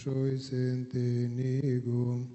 بشويس انتنيجو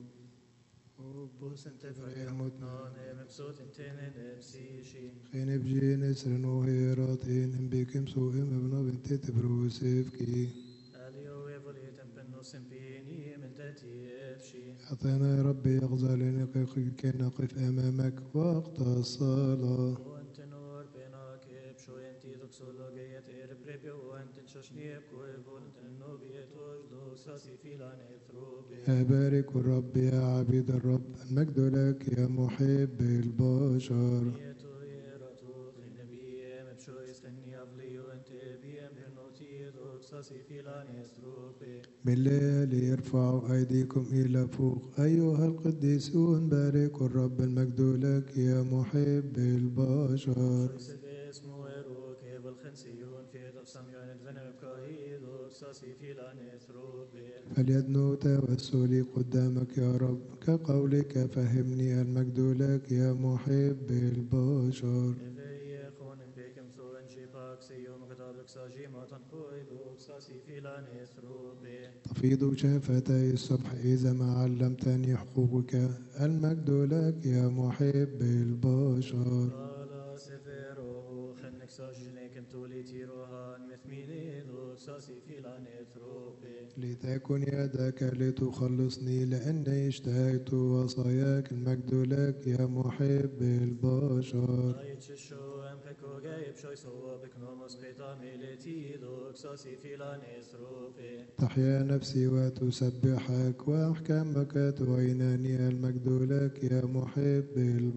Bus inte förhemot någon, mepsot inte nepsishi. خين بجين سرنو هيراتين بكم سوء مبنى بنت تبروسيفكي Alio evolit empennos empini menteti efshi. أعطينا يا ربي يغزل كي نقف أمامك وقت الصلاة وانت نور بينك بشو انتي دوكسولوجية اربريبيو وانت تششنيب كويبون تنوبية وجدوك ساسي فيلان اثروبي. أبارك الرب يا عبيد الرب المجد لك يا محب البشر نيتو يراتو خين بيم بشو يسخني أفلي وانت بيم برنوتي دوك ساسي فيلان اثروبي. بالليل يرفع أيديكم إلى فوق أيها القديسون باركوا الرب المجد لك يا محب البشر شويس اسمه ايروك بالخنسيون في تفسم يون الفنم كاهيد دوك ساسي فيلان اثروبي. فليدنو توسلي قدامك يا رب كقولك فهمني المجد لك يا محب البشر إذا خون بكم ثون شباك سيوم كتابك ساجيما تنقوي دوك ساسي فيلان اثروبي. تفيض شفتي الصبح إذا ما علمتني حقوقك المجد لك يا محب البشر قال سفيرو خنك ساجنك انتولي تيروهان مثميني دوك ساسي فيلان اثروبي. لتكن يدك لتخلصني لأني اشتهيت وصاياك المجد لك يا محب البشر رايت شو امبكو جايب شوي سوا بكنوموس بيتا ميلتي دوك ساسي فيلان اثروبي. تحيا نفسي وتسبحك وأحكامك تعينني المجد لك يا محب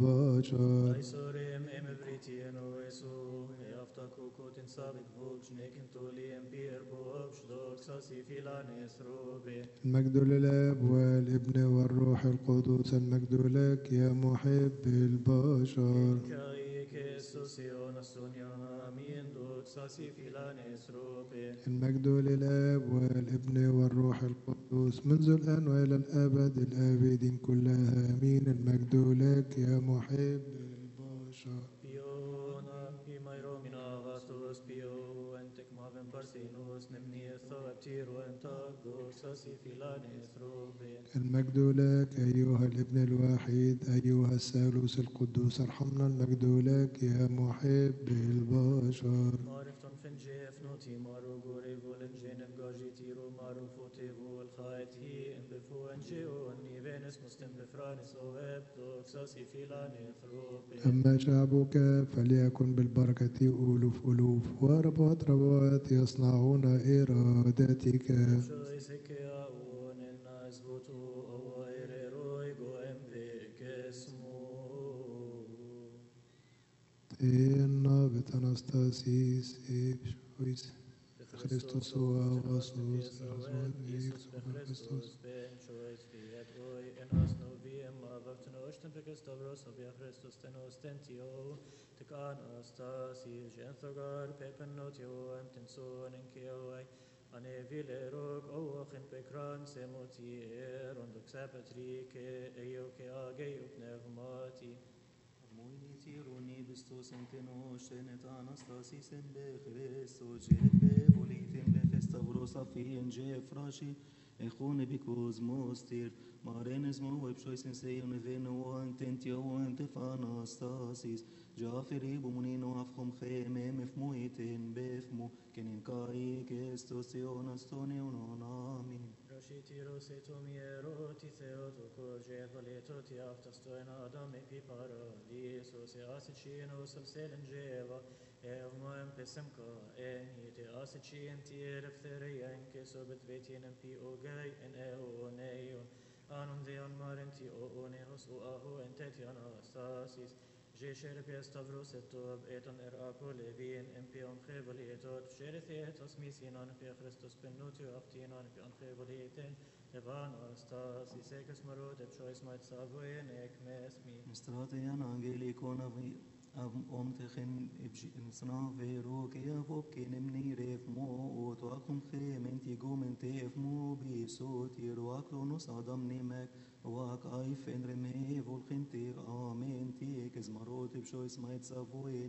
البشر ايسوريم ام بريتين ويسو يفتكو كوتن سابق بوكش نيكن تولي امبير بوكش دوك ساسي فيلان اثروبي. المجد للآب والابن والروح القدس المجد لك يا محب البشر كاي كيسوسيون السونيا امين دوك ساسي فيلان اثروبي. المجد للآب والابن والروح القدس منذ الآن وإلى الأبد الآبدين كلها آمين المجد لك يا محب البشر بيونا بيمايرو من اغاسطوس بيو انتك مافن بارسينوس نمني الثواب تيرو انتك دوك ساسي فيلان اثروبي. المجد لك أيها الابن الوحيد أيها الثالوث القدوس ارحمنا المجد لك يا محب البشر معرفتن فنجي فنوتي مارو غوري فولنجين فغاجي تيرو مارو فوتي فول خايتي ام بفو انجي وني بينس مستم بفرانس اوهب دوك ساسي فيلان اثروبي. أما شعبك فليكن بالبركة ألوف ألوف وربوات ربوات يصنعون إرادتك شوي سكيا ون الناس بوتو او ايريروي غو ام بيك اسمو. إن بتنستاسيس إبشويس Χριστός ο αγαθός, Iisus be Christus ben choice fiat oi en as no viem avavten osten be Stavros of Christus ten ostentio te kan astasi genthogar pepen notio anten son en keoi ane vilerog o achin pekran semotier und xapatrike eo ke age upnevmati. Moini tironi Christos entenos enet anastasis en be Christos jet be volitim be Stavros afien je frashi echone bikos mostir marenes mo webshois en seyon veno antentio antefanastasis jaferi bumunino afkhom kheme mefmoiten befmo kenin kai kestos ionastonio amin. Rashitiro se tu miero ti theotoko jevoleto ti aftastoina adam epi paradiso se asicino sub selengeva evmoem pesemka eni te asicin ti erefthereien ke sobet vetin empi ogay en eoneion anum deon marenti oonehos uahu entetian astasis Jesher Stavros etov eton apolevin empion chevolitot sherethiet osmisinan pe Christus penutio aftinan pe chevolitin tevan astasis ekes marot epshois mait savoyen ekmesmi. Strategian angelikon om tegen insna vero ke avop ke nemni ref mo o to akum khemen ti gomen te mo bi so ti ro akronos adam nemek wa kai fen reme vol khinte amen ti kes marot bsho ismait savoyenek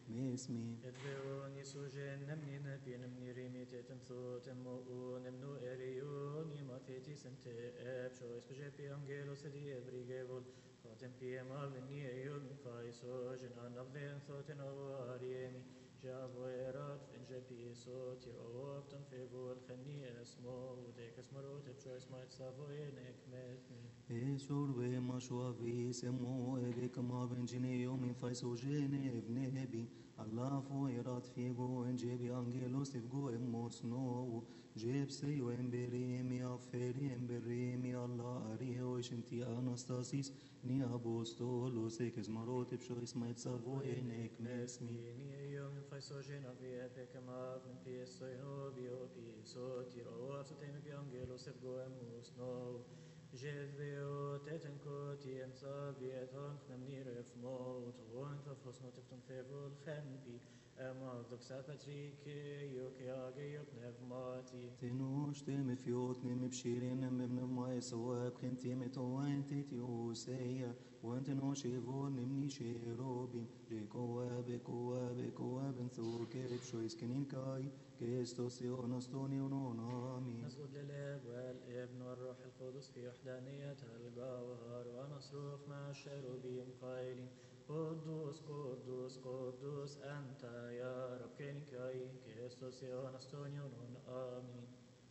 ماسمي ادفعون يسوجين نمني نبي نمني ريمي تتمثو تمو نمنو اريون يماثيتي سنت ابشو اسبجي بي انجيلو سدي ابريجيبول خاتم بي اما بني ايوم فايسو جنا نبذين ثوتن اواريمي جابو ايرات فنجي بي صوتي اوابتن في بول خني اسمو وديك اسمرو تبشو اسمايت سافوينك متني Esor ve mashuavi semo eve kama benjine yomin faiso jene evnebi Allah fo irat figo enjebi angelos tivgo emos no jeb seyo emberimi aferi emberimi Allah ariho ishinti anastasis ni apostolos ekes marot psho ismait savo enek mesmi Ni يوم فايسوجين أبي أبيك ما من بيسو ينو بيو بيسو تيرو أفتيم بيانجيلو سبقو أموس نو جيد بيو تتنكو تيم صابيت هون خنمني رف موت وان تفحص نوتفتن فيفو الخنبي أما دوك سابتريكي يوكي آجي يبنف ماتي تنوش تم فيوت نم بشيرين نم بن ما يسواب خنتي متوين تيتيو سيا وانت نوش يفون نمني شيروبي جيكواب كواب كواب انثوك بشو يسكنين كاي كيستوسيو نستوني ونونامي نسجد للاب والابن والروح القدس في وحدانية الجوهر ونصرخ مع الشيروبيم قائلين قدوس قدوس قدوس أنت يا رب كينكاي كيستوس يونستونيون آمين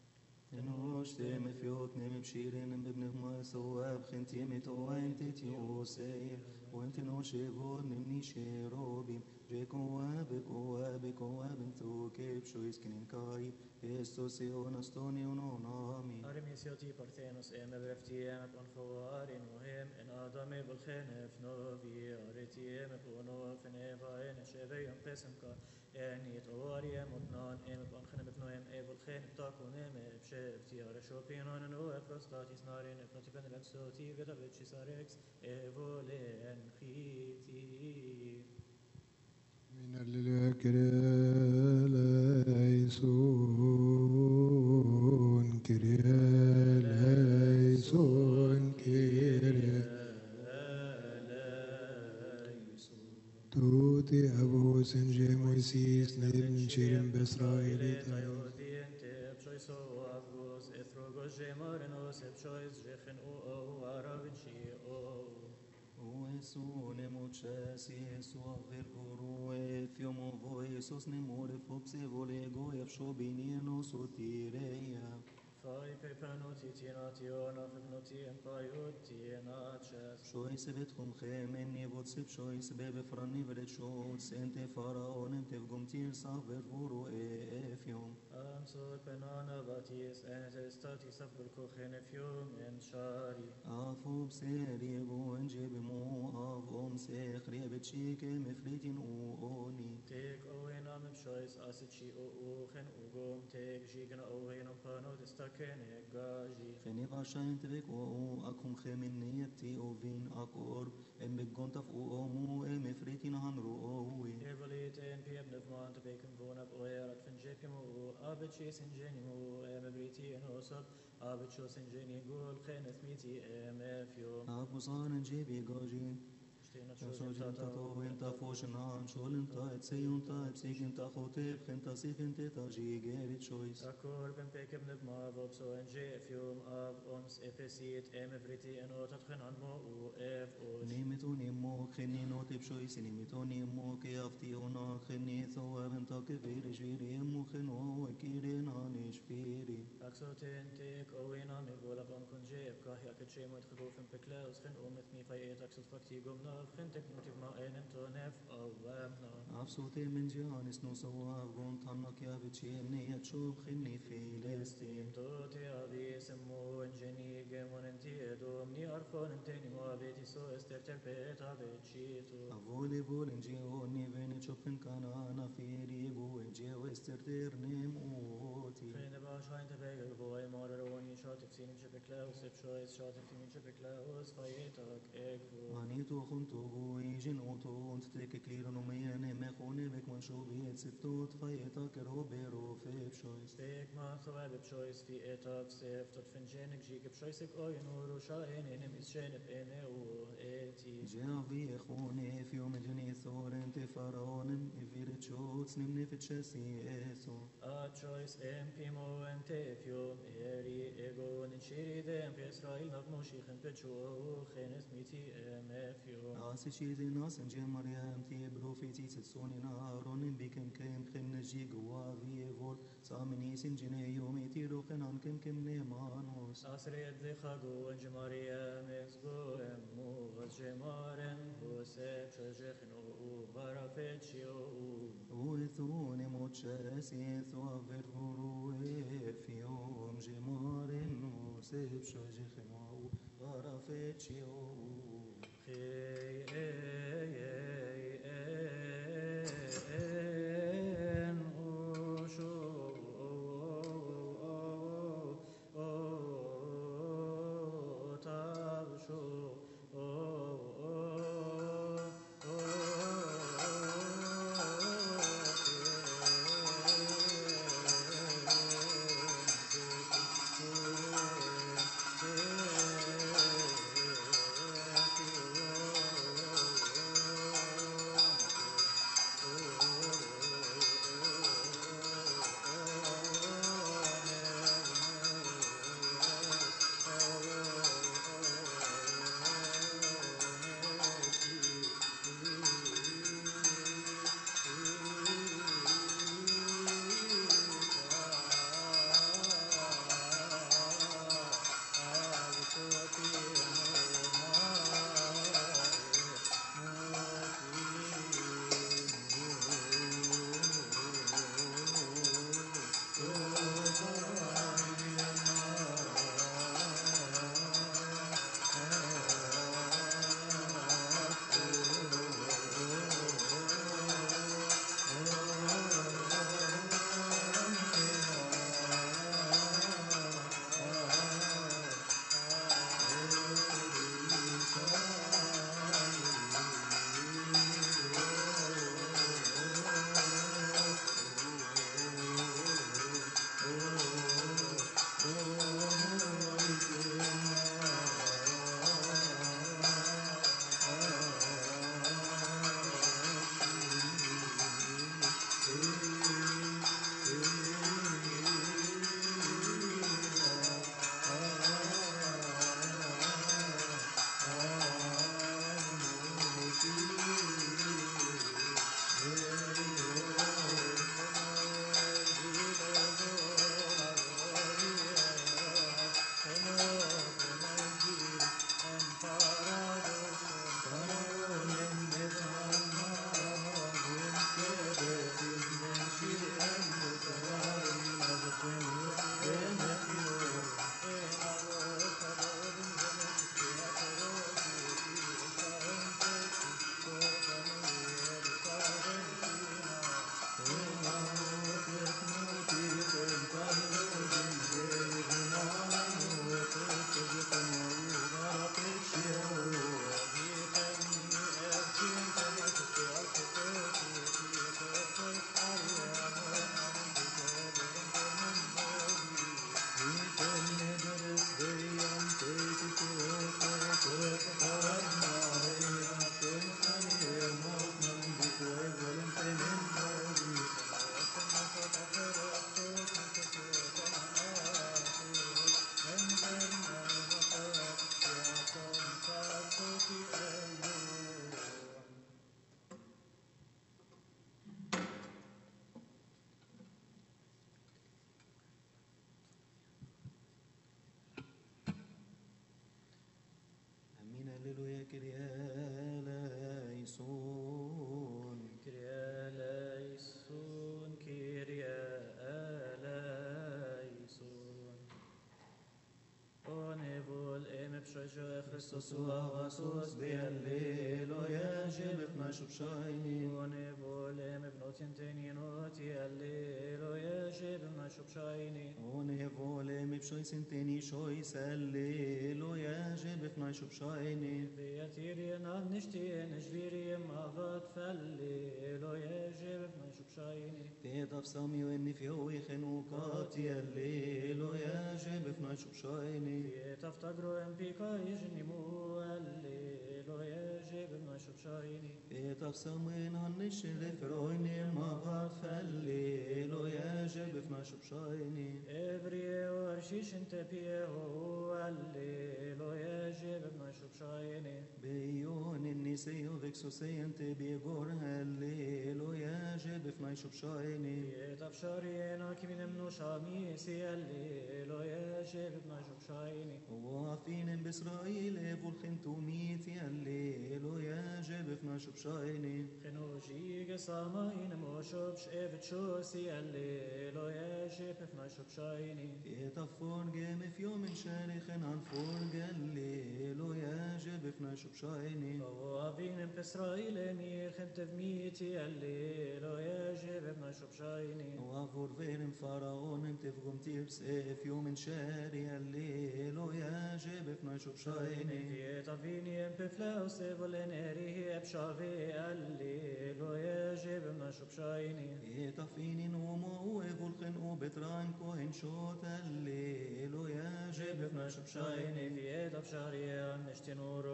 تنوش تم فيوت نم بشيرين نم بن ما يسواب خنتي متوين تيتيو سيا وانت نوش يفون نمني شيروبي جيكواب كواب كواب انثوك بشو يسكنين كاي كيستوسيو نستوني ونونامي أرميسيوتي بارثينوس إم برفتي إم بأنخوارين وهم إن آدمي بالخنف نوفي أريتي إم بونو فنيفا إن شبي يوم قسمك إني طواري إم ودنان إم بأنخن بفنو إم إي بالخن بتاكون إم بشفتي أرشو بينان نو أفرستاتي سنارين إفنوتي بنلكسوتي بيتا بيتشي ساريكس إيفولين خيتي من الكرياليسون كرياليسون توتي أبو سنجي مويسيس نيرن شيرن بإسرائيل Oesu nemochesi Jesu aver guru efiomo vo Iisus nemore fopse volego efshobinieno sotireia. Fai pe panuti tinationa fibnuti empaiuti naches. Shois betchum chemen nivot sip shois bebe frani vrechot sente faraonem tevgum tir saver vuru efiom. Amsor penana batis estati sabul kuchen fium en shari. Afub seriego enjebimo avom sechri betchike mefritin uoni. Tek owen am shois asichi uchen ugom tek jigna owen pano destakene gaji. Cheni vashain tevek o akum chemin niyati ovin akor em begontaf uomu em efritin hanru owi. Evalit en piebnev man te beken vonap oerat van jepimo abetjes in genimo emebriti en osab abetjos in genigul geneth miti emefio. Abuzan enjebi gaji. Stina Sholim tato enta foshenan sholim ta etseyon ta epsikin ta chotep chenta sifin teta jigerit chois. Akor ben pekebnev ma vopso en jefium av ons epesit emebriti en otat genan mo u ev os. Nimitun immo cheni notip chois nimitun immo ke afti ona cheni thoab enta kevir jviri immo cheno ekirin anish firi. Aksoten tek owena me vola van konjeb kahja ketchemo het gedofen peklaus gen omet mi fayet aksot fakti gomna gen teknotiv ma enen tonef awamna. Afsote min janis no sawav gon tannak ya vichini yachub chini filestim. Toti avis mo engeni gemon enti edom ni arfon enteni mo aveti so ester tempet avecitu. Avole volen geo ni vene chopin kanana firi go geo esterter nem oti. Fene ba shain te begel boy morer oni shot if sinim shebeklaus ep shois shot if timin shebeklaus fayetak egvu. Anito junto go ijen oto und teke kliro no meyane me khone bek man shobi Ziftot Chayeta Kerobe Rofe Pshois. Stek man thweb bchois fi etaf sef tot finjenik jik bchoisik oin uru shain enem is shenep ene u eti. Javi Echone Fium Jeni Thoren Te Faraonem Eviret Shots Nimnefet Shesi Eso. A choice empimo entefium eri ego ninchiri dem Israel nagmoshi chen pechu chenes miti emefium. Asi Shizi Nasen Jem Mariam Ti Profeti Tsoni Naronim Bikem Kem Kem Neji Gwavi Evol Saminisin Jene Yomi Tirochen Ankem Kem Nemanos. Asred lechagu enjemaria mezgo emu jemaren vosep shejechnu u barafetchio u. Uethune Mochesi Thoaver Fium Jemaren Mosep Shajechema Barafetchio. Hallelujah, Kyrie eleison. Kyrie eleison, Kyrie eleison. Onevol em pshoisho Christos uavasos Hallelujah, Jebet Mashubshai. Onevol em bnotin teninoti Alleluia, Jebet Mashubshaini. One vole mi pshoj sinteni shoj Hallelujah, Jebet Mashubshai. Beatirien ad nishtien, Jviriem avat Falleluia, Jebet Mashubshaini. Av sami og enni fjoi khenukati allelo ya jebe fna shubshaini. تفتقروا بك يجنمو الليل يجب ما شبشايني Av samin hannish lefroini mavat allelo ya jebe fna shubshaini. إبري ورشيش انت بيهو الليل يجب ما شبشايني Beyon النسيو vexosei ante biegor allelo ya jebe fna shubshaini. تفشارينا كمين منو شاميسي الليل يجب ما شبشايني وافين بإسرائيل فولخن توميتي الليلو يا جيب فنا شبشايني. خنوجي قصامين موشوبش إبت شوسي الليل يجب ما شبشايني يتفون جيم في يوم شارخن عن فورج الليلو يا جيب فنا شبشايني. وابين بإسرائيل مير خنت بميتي الليل يجب ما شبشايني وافور فيرم فراون تفقم تيرس في يوم شاري الليلو يا جيب فنا شبشايني. في تفيني بفلاوس فولنيري بشافي الليل يجب ما شبشايني يتفيني نومو فولخن وبتران كوهن شوت الليلو يا جيب فنا شبشايني. في تفشاري نشتي نور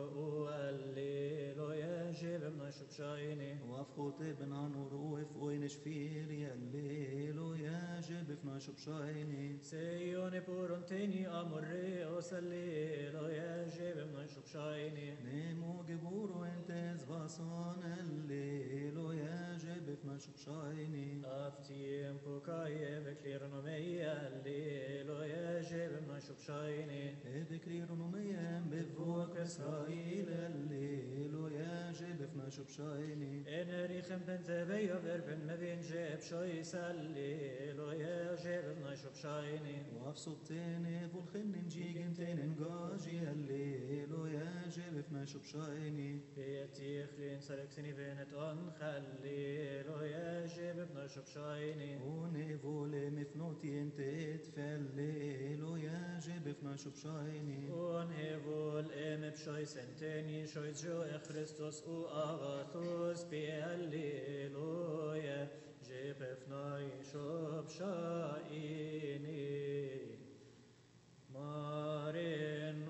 الليل يجب ما شبشايني وافخوت بن نوروف وين شفيري الليلو يا جيب فنا شبشايني. سيوني بورنتيني أمري أسليل يجب ما شبشايني نيمو جبور وانت زباصان الليلو يا جيب فنا شبشايني. أفتيم بوكاي بكليرنو ميا الليل يجب ما شبشايني بكرير نميم بفوق إسرائيل الليلو يا جيب فنا شبشايني. إن ريخم بنت بيا بربن ما بين جيب شوي سليل يجب ما شبشايني وافصتين فولخن نجيجن تين نجاجي الليلو يا جيب فنا شبشايني. بيتي خلين سركسني بنت أنخليل يجب ما شبشايني ونفول مفنوتي انت اتفللو يا جيب فنا شبشايني. ونهبول إم بشوي سنتيني شوي جو خريستوس وآغاثوس بيالليلويا جيب فناي شبشايني مارين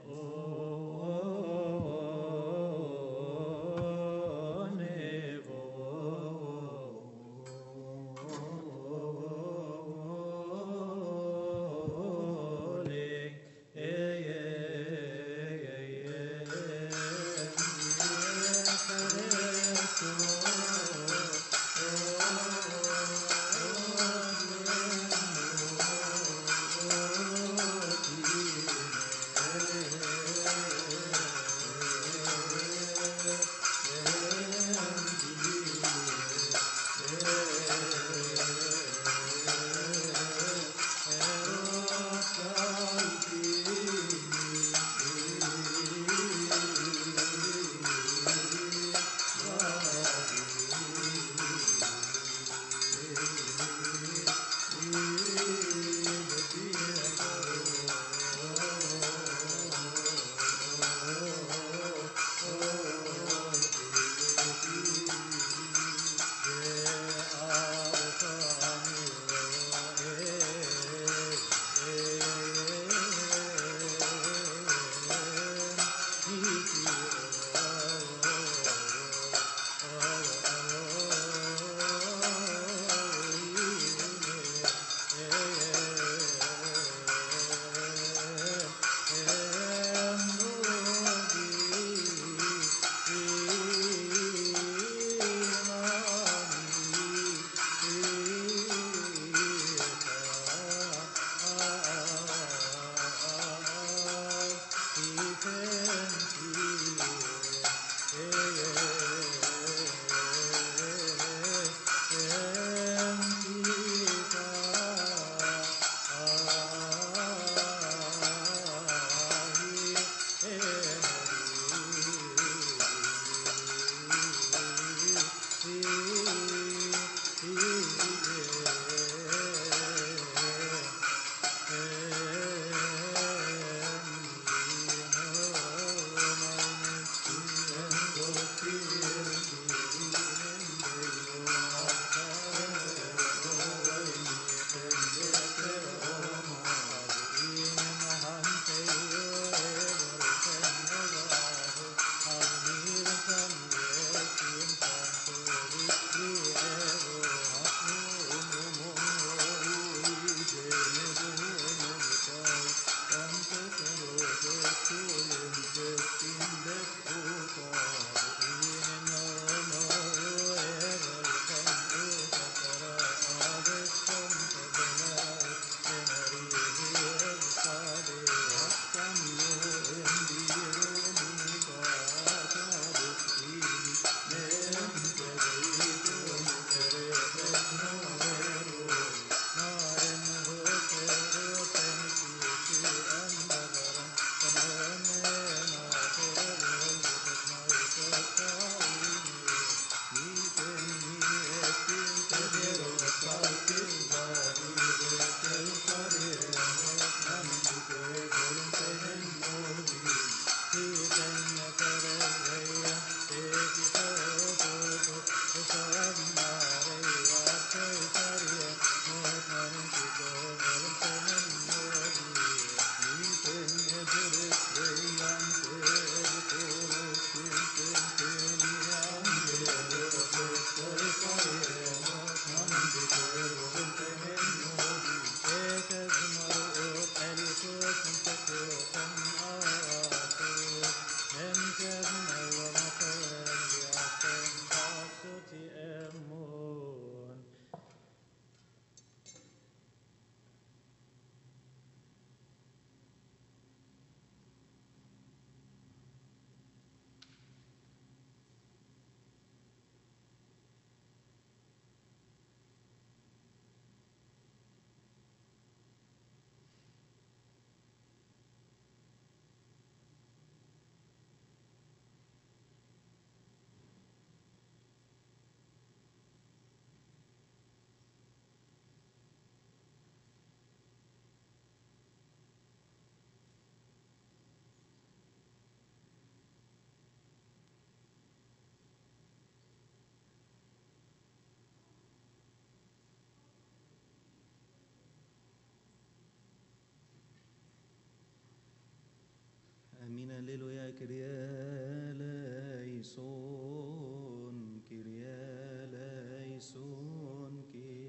eleison, Kyrie eleison,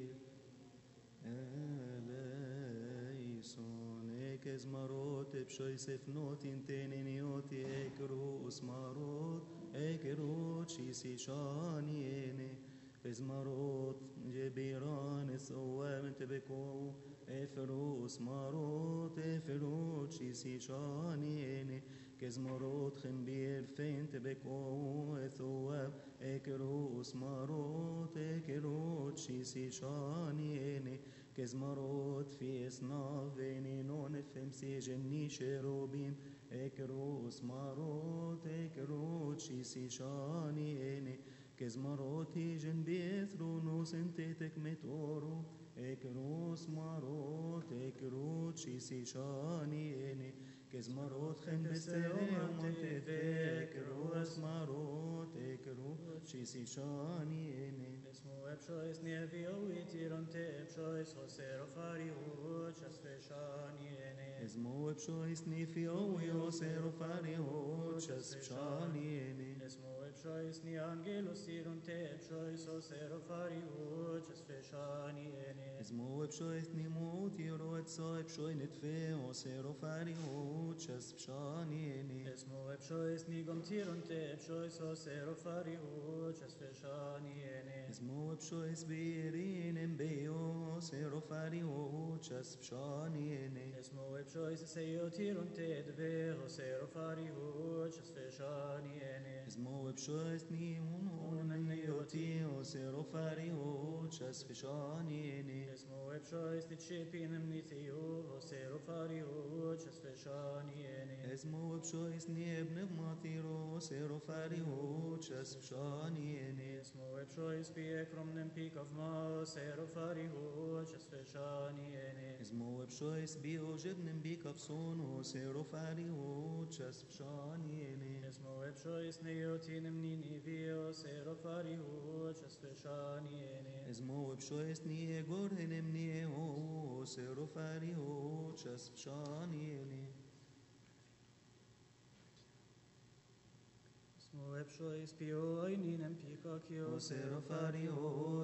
eleison. Ekes marot epshoy sefnot inteneniot ekerus marot ekerot shisi shani ene. Fezmarot jebiran esowem tebeko eferus marot eferot shisi shani ene. Kezmarot chembir fein tebeko ethowem ekerus marot ekerot shisi shani ene. Kezmarot fiesna veninon efem sejeni sherobim ekerus marot ekerot shisi shani ene. Kezmarot ijen bethronos entetek metoro ekerus marot ekerot shisi shani ene. Kezmarot chen beseom antete ekerus marot ekerot shisi shani ene. Esmo epshois nevio itironte epshois hosero fariu chasfeshani ene. Esmo epshois nifio yosero fario shani ene. Esmo epshois ni angelos ironte epshois hosero fariu chasfeshani ene. Esmo epshois nimot yoro etso epshoi netfe osero fario shani ene. Esmo epshois ni gomtironte epshois hosero fariu chasfeshani ene. Esmo epshois birin embeo osero fario shani ene. Esmo epshois seiotironte dve hosero fariu chasfeshani ene. Esmo epshois nimunon neyoti osero fario shani ene. Esmo epshois ticipinem nithio hosero fariu chasfeshani ene. Esmo epshois niebne matiro osero fario shani ene. Esmo epshois piekrom nem pikov ma hosero fariu chasfeshani ene. Esmo epshois biojebnem bikapson osero fario shani ene. Esmo epshois neotinem ninivio hosero fariu chasfeshani ene. Esmo epshois niegorhenem nieo osero fario shani ene. Esmo epshois pioininem pikakio Osero fario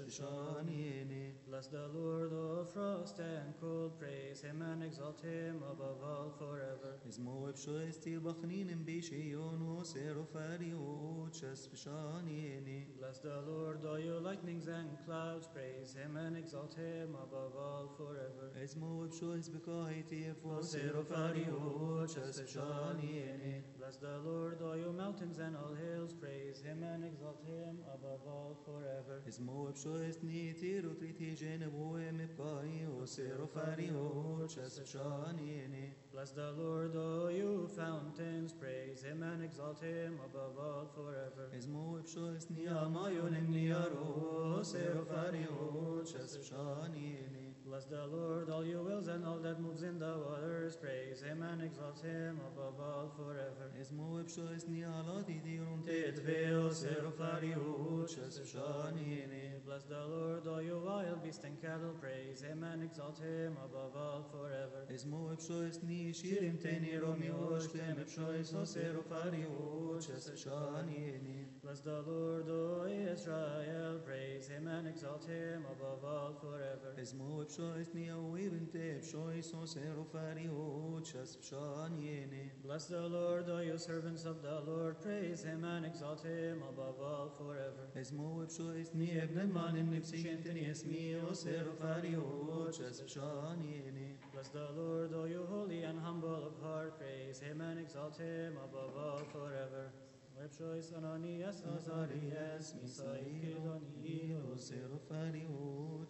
shani ene. Bless the Lord, O frost and cold, praise him and exalt him above all forever. Esmo epshois tilbachninim bishion osero fario shani ene. Bless the Lord, all you lightnings and clouds, praise him and exalt him above all forever. Esmo epshois bekaiti Osero osero fario shani ene. Bless the Lord, all you mountains and all hills, praise him and exalt him above all forever. Esmo epshois nitiro triti geneboem epkai osero fario shani ene. Bless the Lord, all you fountains, praise him and exalt him above all forever. Esmo epshois niamayonem niaro osero fario shani ene. Bless the Lord, all you wills and all that moves in the waters, praise him and exalt him above all forever. Esmo epshois nialati dirum Tetveo serofario shani ene. Bless the Lord, all you wild beasts and cattle, praise him and exalt him above all forever. Esmo epshois ni shirim teni romiosh tem epshois osero fario shani ene. Bless the Lord, O Israel, praise him and exalt him above all forever. Esmo epshois niawivim te epshois osero fario shani ene. Bless the Lord, O you servants of the Lord, praise him and exalt him above all forever. Esmo epshois ni ebne manim nipsishenteni esmi osero fario shani ene. Bless the Lord, O you holy and humble of heart, praise him and exalt him above all forever. Lepshois Ananias Azarias Misael Osero fario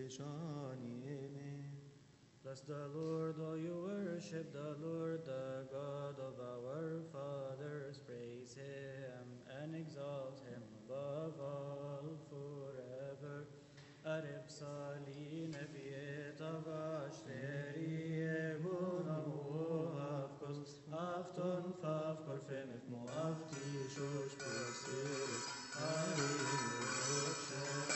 shani ene. Bless the Lord, all you worship the Lord, the God of our fathers. Praise him and exalt him above all forever. Arib Salin Eviet Avashteri Egunamu Avkos Afton Fav Korfem Efmo Avti Shosh Posir Arib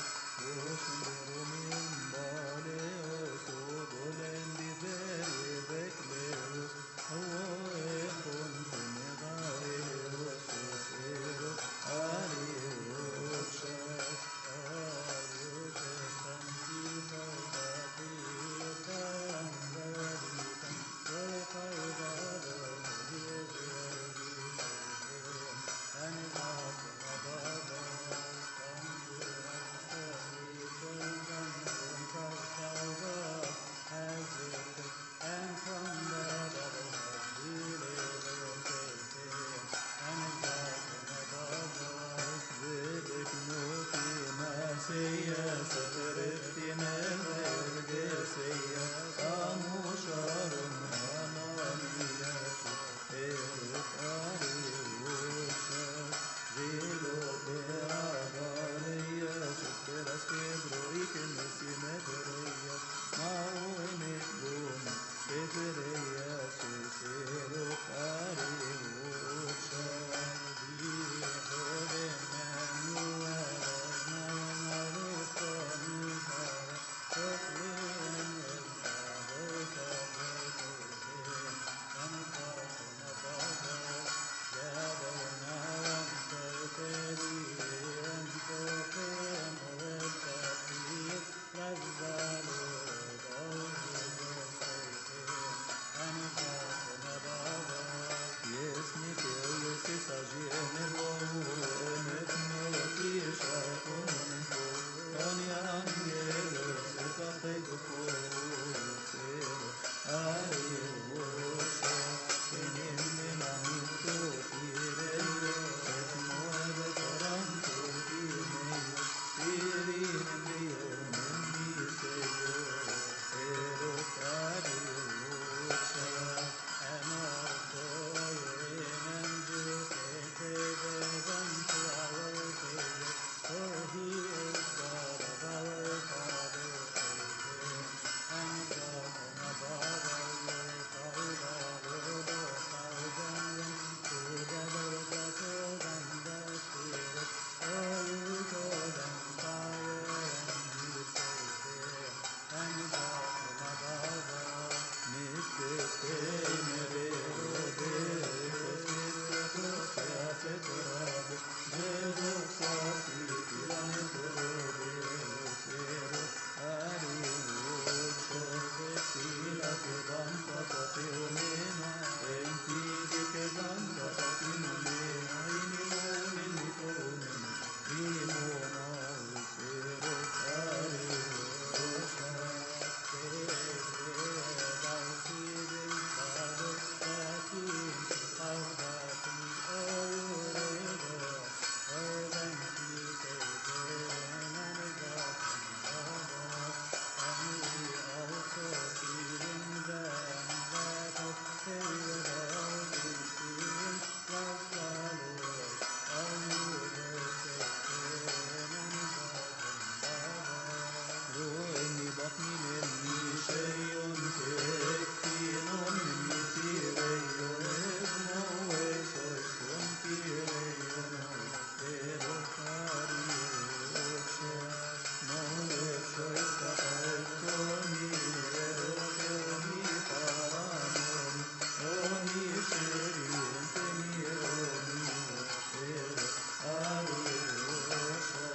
إني بطني مني شيء تكفين مني سيري ابنه وشوشكم كيري ومستيرو كاريوشا نولك شوش تقلتوني روكوني فراموني روني شيرين تني روني وستيرو كاريوشا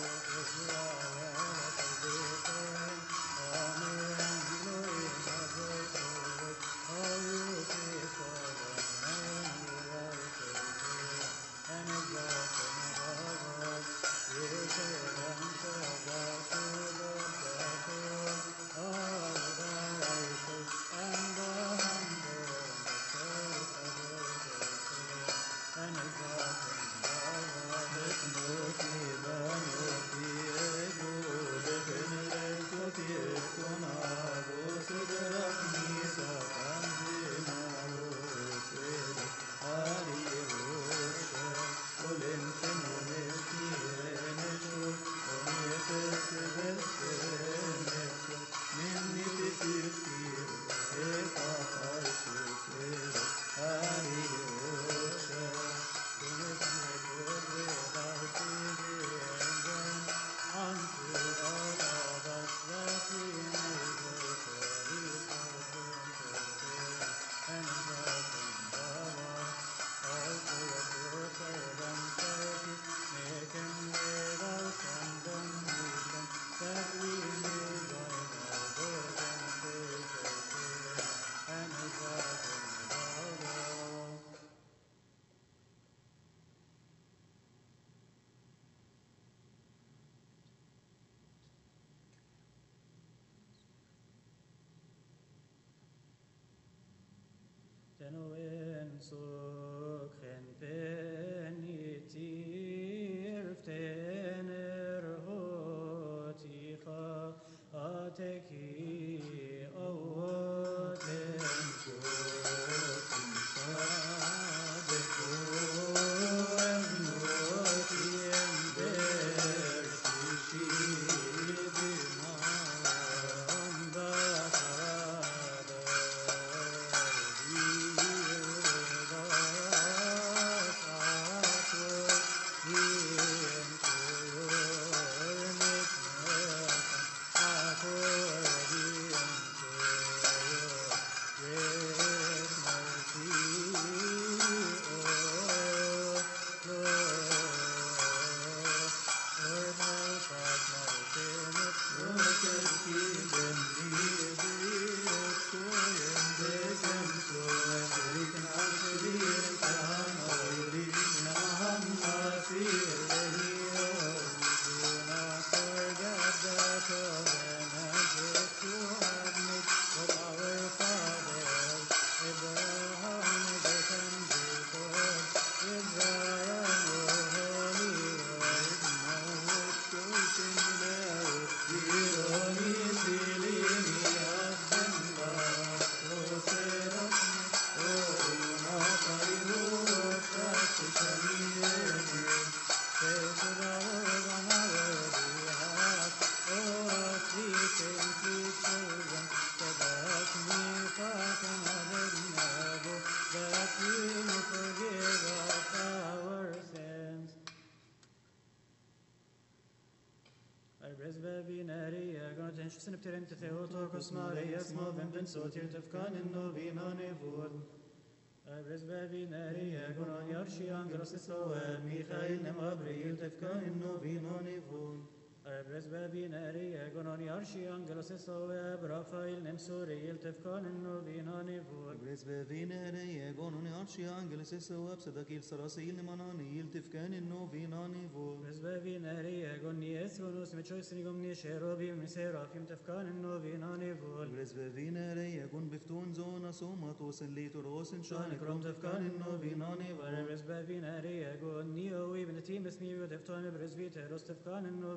Tenoen sokren penitir ftener hoticha ateki awoten sotin sadekoem notiem bertishi Snipterente Theotokos Marias Movem Vinsotir Tefkan in Novina Nevod. Bresbevi Neri Egonon Yarshi Angelos Isoel Michael Nem Gabriel Tefkan in Novina Nevod. Bresbevi Neri Egonon Yarshi Angelos Isoel Rafael Nem Suriel Tefkan in Novina Nevod. Bresbevi Neri Egonon Yarshi Angelos Isoel Psedakil Sarasil Nemanani Tefkan in Novina Nevod. Bresbevi Neri Egon Niesonus Mechoisnigom Nisherovi Miserafim Tefkan in Novina Nevod. Bresbevi Neri Egon Biftun Zona Somatos and Later Osen Shanikrom Tefkan in Novina Nevod. Bresbevi Neri Egon Nio Even the team is new Tefton Bresvite Rostefkan in Novina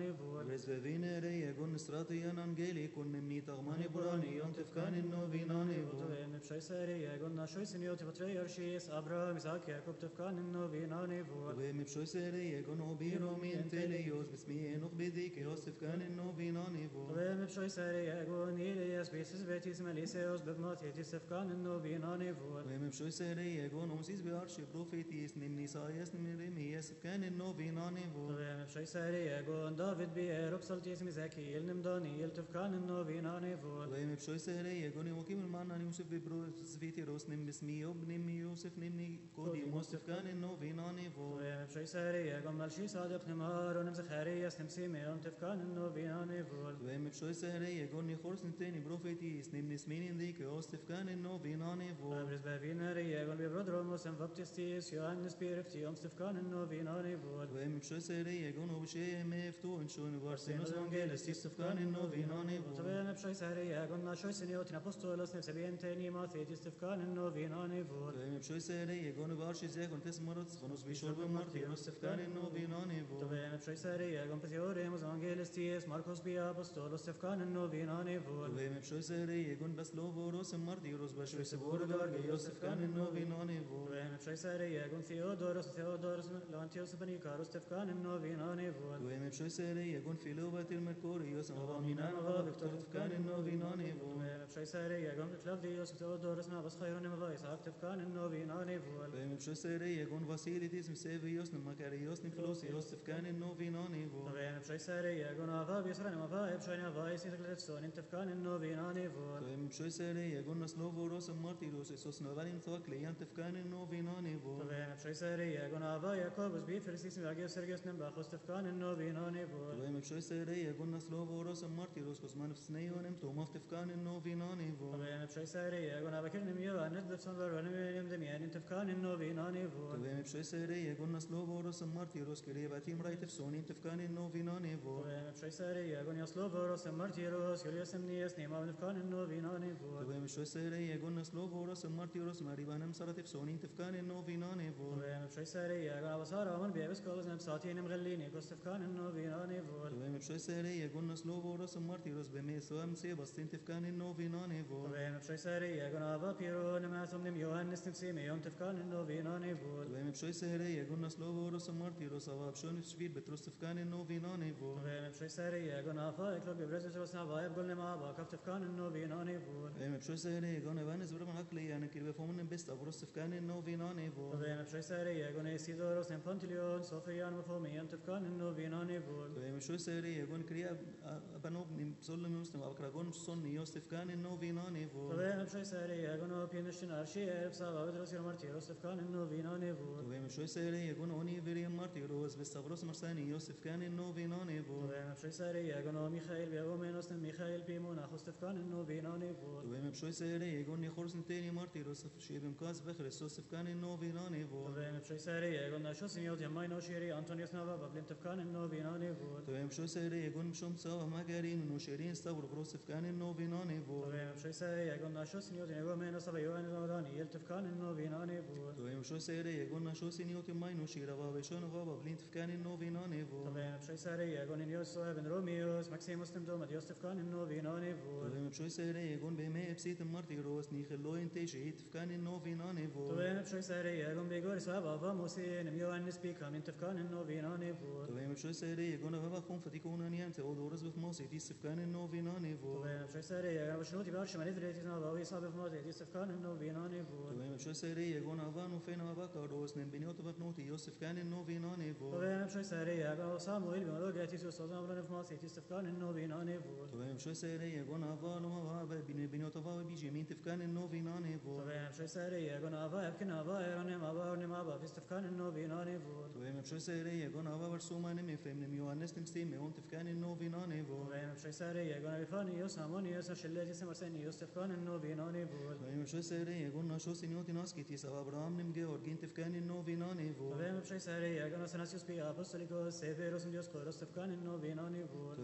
vår. Resvevinere egon stratian angeli kun nemni tagmani burani yontifkan novinani Och vi med psöjsare jägon na sjöjsen jag till vårt trejarskis Abraham, Isak, Jakob tefkan novinani vår. ومي بشويسري يكون اوبيرو مين تليوس بسمي نوخ بديك يوسف كان النوفيناني Och فو vi med psöjsare jägon Elias, Bisis, Betis, Meliseus, Bebmat, Hetis, tefkan novinani vår. ومي بشويسري يكون اومسيس بارشي بروفيتيس نمني سايس نمرمي يوسف كان النوفيناني Och فو vi med psöjsare jägon David, Bier, Uppsaltis, Misakiel, Nim Daniel, tefkan novinani vår. ومي بشويسري يكون يوكيم المعنى يوسف ببروس فيتي روس نم بسمي وبنمي يوسف نمني كودي موسف كان النوفيناني Och فو vi med psöjsare jägon Malchi, Sadik, Nimar, och Nim Zacharias, Nim Simeon, tefkan novinani vår. ومي بشويسري يكون يخورس نتاني بروفيتيس نمني سمين ديك يوسف كان النوفيناني فو Abris bevinare jägon vi brodromos en baptistis, Johannes Birifti, om stefkan novinani vår. وهم بشويسري يكون وبشي مفتون شون بارسينوس evangelis تستفكان النوفيناني Och فو vi med psöjsare jägon na sjöjsen jag till apostolos, Nim Sabienteni, Matheti, stefkan novinani vår. وهم بشويسري يكون بارشي زيكون تسمرت خنوس بيشور بمارتيروس تفكان النوفيناني Och فو vi med psöjsare jägon Petioremus, Evangelistis, Marcos Bia, apostolos, stefkan novinani vår. وهم بشويسري يكون بس لوفوروس مارتيروس بشويس بورغار يوسف كان النوفيناني Och فو vi med psöjsare jägon Theodoros, Leontios, Benikaros, stefkan novinani vår. وهم بشويسري يكون فيلوبة المركوريوس وغامينان وغابكتور تفكان النوفيناني Och فو vi med psöjsare jägon Claudius, Theodoros, Nabas, Chayronim, Vaisak, tefkan novinani vår. وهم بشويسري يكون فاسيليتيس مسيفيوس نمكاريوس نفلوسيوس تفكان النوفيناني فو Och vi med psöjsare jägon Ava, Bisran, Ava, Epshain, Ava, Isin, Gletson, tefkan novinani vår. وهم بشويسري يكون نسلوفوروس مارتيروس إسوس نوفالين ثوك ليان تفكان النوفيناني فو Och vi med psöjsare jägon Ava, Jakobus, Bifristis, Vagios, Sergios, Nembachos, tefkan novinani vår. وهم بشويسري يكون نسلوفوروس مارتيروس كوزمان فسنيو نمتو مفتفكان النوفيناني Och فو vi med psöjsare jägon Ava, Kirnim, Johannes, Lefson, Varvanim, Elim, Demian, tefkan novinani vår. وهم بشويسري يكون نسلوفوروس مارتيروس كريباتيم رايت فسونين تفكان النوفيناني Och فو vi med psöjsare jägon Jaslovoros, Martyros, Julius, Emnias, Nima, tefkan novinani vår. وهم بشويسري يكون نسلوفوروس مارتيروس ماريبانم سرت فسونين تفكان النوفيناني Och فو vi med psöjsare jägon Ava, Sara, Aman, Bebis, Kolos, Nebsatin, Mgallini, Kos, tefkan novinani vår. وهم بشويسري يكون نسلوفوروس مارتيروس بميسو أم سيباستين تفكان النوفيناني فو Och vi med psöjsare jägon Ava, Piro, Nemathom, Nim, Johannes, Nim, Simeon, tefkan novinani vår. وهم بشويسري يكون نسلوفوروس مارتيروس أواب شون شفيد بتروس تفكان النوفيناني فو Och vi med psöjsare jägon Ava, Eklog, Bebrezus, Rosnava, Ebgol, Nema, Kaf, tefkan novinani vår. وهم بشويسري يكون إيفانس برمى عقلي يعني كيف فهمنا بست أبروس تفكان النوفيناني Och فو vi med psöjsare jägon Isidoros, Nim, Pantelion, Sofian, Mafomian, tefkan novinani vår. وهم بشويسري يكون كريا أبنوب نمسلم مسلم أبكراغون صن يوس تفكان النوفيناني Och فو vi med psöjsare jägon Opinushin, Arshi, Erbsava, Vedros, Martyros, tefkan novinani vår. وهم بشويسري يكون أوني فيريم مارتيروس بست أبروس مرساني يوس تفكان النوفيناني Och فو vi med psöjsare jägon Michael, Beomenos, Nim, Michael, Pimona, Hos, tefkan novinani vår. وهم بشويسري يكون يخورس نتاني مارتيروس شيب مكاس بخريستوس تفكان النوفيناني فو Och vi med psöjsare jägon Nashosin, Jod, Jamaino, Shiri, Antonios, Nava, Bablin, tefkan novinani vår. وهم بشويسري يكون مشوم سوا ماجارين ونوشيرين ستاور بروس تفكان النوفيناني Och فو vi med psöjsare jägon Nashosin, Jod, Negomenos, Ava, Johan, Daniel, tefkan novinani vår. وهم بشويسري يكون نشوسين يوتي ماينو شيرا بابا شون بابا بلين تفكان النوفيناني Och فو vi med psöjsare jägon Inios, Eben, Romeos, Maximus, Nim, Domadios, tefkan novinani vår. وهم بشويسري يكون بما بسيت مارتيروس نيخلو انتي شهيد تفكان النوفيناني Och فو vi med psöjsare jägon Begoris, Ava, Vamosin, Nim, Johannes, Bikamin, tefkan novinani vår. وهم بشويسري يكون بابا خون فتيكون انيان تأودورس بفموسي تيس تفكان النوفيناني Och فو vi med psöjsare jägon Vashnoti, Barshi, Manidretis, Nava, Visa, Befmoti, tefkan novinani vår. وهم بشويسري يكون افانو فين اباكا روس نبنيوت بفنوتي يوسف كان النوفيناني Och فو vi med psöjsare jägon Samuel, Biologetis, Justos, Amran, Fmoti, tefkan novinani vår. وهم بشويسري يكون افانو ما بنيوت افا بيجي مين تفكان النوفيناني Och فو vi med psöjsare jägon Ava, Epkin, Ava, Eronim, Ava, Ornim, Ava, Vis, tefkan novinani vår. وهم بشويسري يكون افا برسوما نمي فهم نمي يوانس نمستي ميون تفكان النوفيناني Och فو vi med psöjsare jägon Epifanios, Amonios, Ashilletis, Marsenios, tefkan novinani vår. وهم بشويسري يكون نشو سينيوتي ناسكي تيس ابراهام نمجي اورجين تفكان النوفيناني Och فو vi med psöjsare jägon Athanasios, Pia, Apostolikos, Severos, Dioscoros, tefkan novinani vår. وهم بشويسري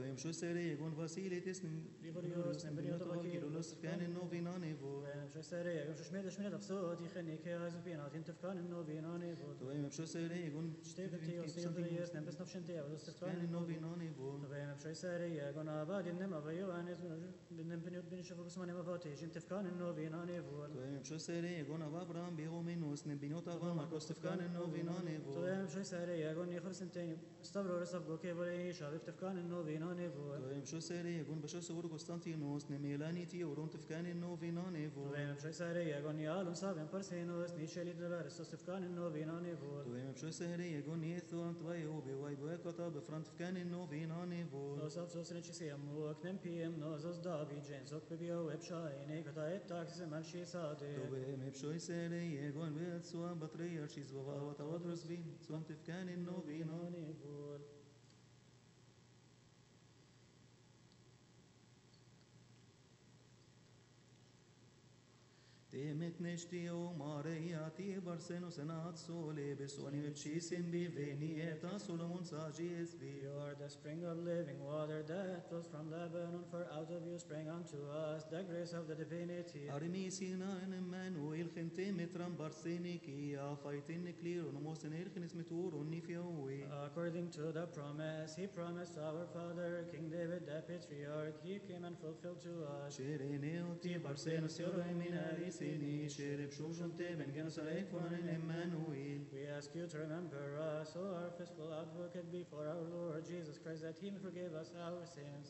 Egon Vasilitis Grigorios, Nembriot of Kirulos Canin Novinanevor. Shesere, Shmeda of Sod, Henike, Azupina, Tintefkan, and Novinanevor. To him Egon Stevetios, Theodorius, Tempest of Shantia, Lustifkan, Canin and Novinanevor. To him Shesere, Gonabad, in them of Ioannis, Benempinut Binishavus Manevati, Tintefkan, and Novinanevor. To him Egon of Abraham Behominus, Nebinota Vama, Kostifkan and To Novinanevor. him Shesere, Gon Nicholasentani, Stavros of Gokevoli, Shaviftifkan, and Novinanevor. To him Egon Bashosur Constantinos, Nemilaniti, or Rontifkan and To Novinanevor. him Shesere, Gon Yalum Savin Parsenos, Nisheli Delaris, Stifkan, and Novinanevor. To him Egon Yetho and Twayobi, Waibuekota, Befrantifkan and Novinanevor. Nos of Sosinchisiam, Walk Nempium, Nosos Davi, James Okbibio, Epshai, Nekata, Eptax, and Malshi Sade. To him Egon Wilsua, Patriarchis, Vavata, Wadrosvin, Swantifkan and Novinanevor. Temet nestio Mariati Barseno Senat Sole Besoni Vipchisim Biveni Eta Solomon Sagis You are the spring of living water that flows from Lebanon, for out of you sprang unto us the grace of the divinity. Armisina and Emmanuel Gentimetram Barsenikia Fighting clear on Mosen Erkins Metur on Nifioe. According to the promise, he promised our father, King David the patriarch, he came and fulfilled to us. Shereneoti Barseno Siroiminaris. Shereb Shushan Teben Genusarek for an Emmanuel. We ask you to remember us, O our faithful advocate before our Lord Jesus Christ, that he may forgive us our sins.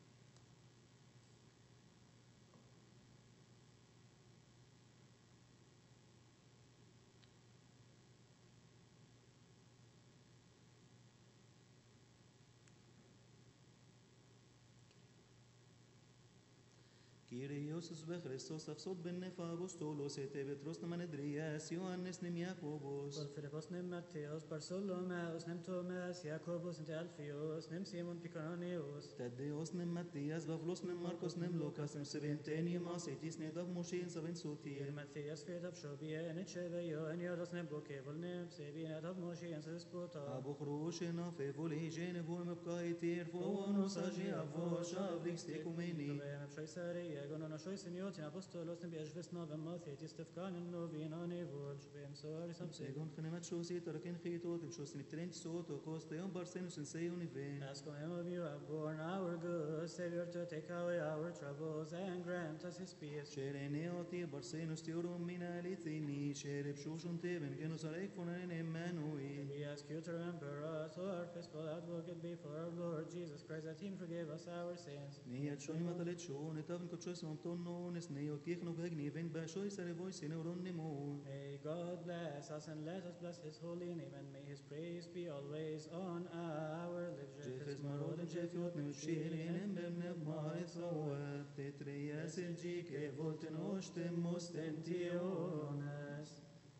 Kyrios Christos Afsod ben Nefagostolos et Petros Namanedrias Ioannes nem Jacobos. Por Philippos nem Mattheos, Bartholomeus, nem Thomas, Jacobus, and Alpheus, nem Simon Picaronius. Taddeos nem Matthias, Bavlos nem Marcos nem Lucas nem Seventenimas etis nedav Moshe Saben Sotir. Matthias, Faith of Shobia, and Echeveo, and Yodos nem Gokevol, nem Sabina of Moshe, and Sespota. Abu Khroshena Fevoli Jene Vom Kaitir Fonos Aji Avos Avlix Tekumeni. Egon shoy seniot in apostolos nem beashves nove mathit istefkan in novina nevol shvem soaris am Segon Khanemat Shosi Tarakin Khito Tim Shosin Trent Soto Costa Yon Barsenus and Sayon Even. Ask him of you have borne our good Savior to take away our troubles and grant us his peace. Shereneoti Barsenus Theorum Minalithini Shereb Shushun Teben Genusarek for an Emmanuel. We ask you to remember us, O our faithful advocate before our Lord Jesus Christ, that he may forgive us our sins. Niat Shoni Matalet Shon Etavn Kotshos Montonones Neo Kichno Vegni Ven Bashoy Sarevois Neuron Nemo. May God bless us and let us bless his holy name, and may his praise be always on our lips. Jefes Marod and Jefiot Nushilin and Bemnev Maithoat Tetrias Elgike Volten Ostem Mostentiones.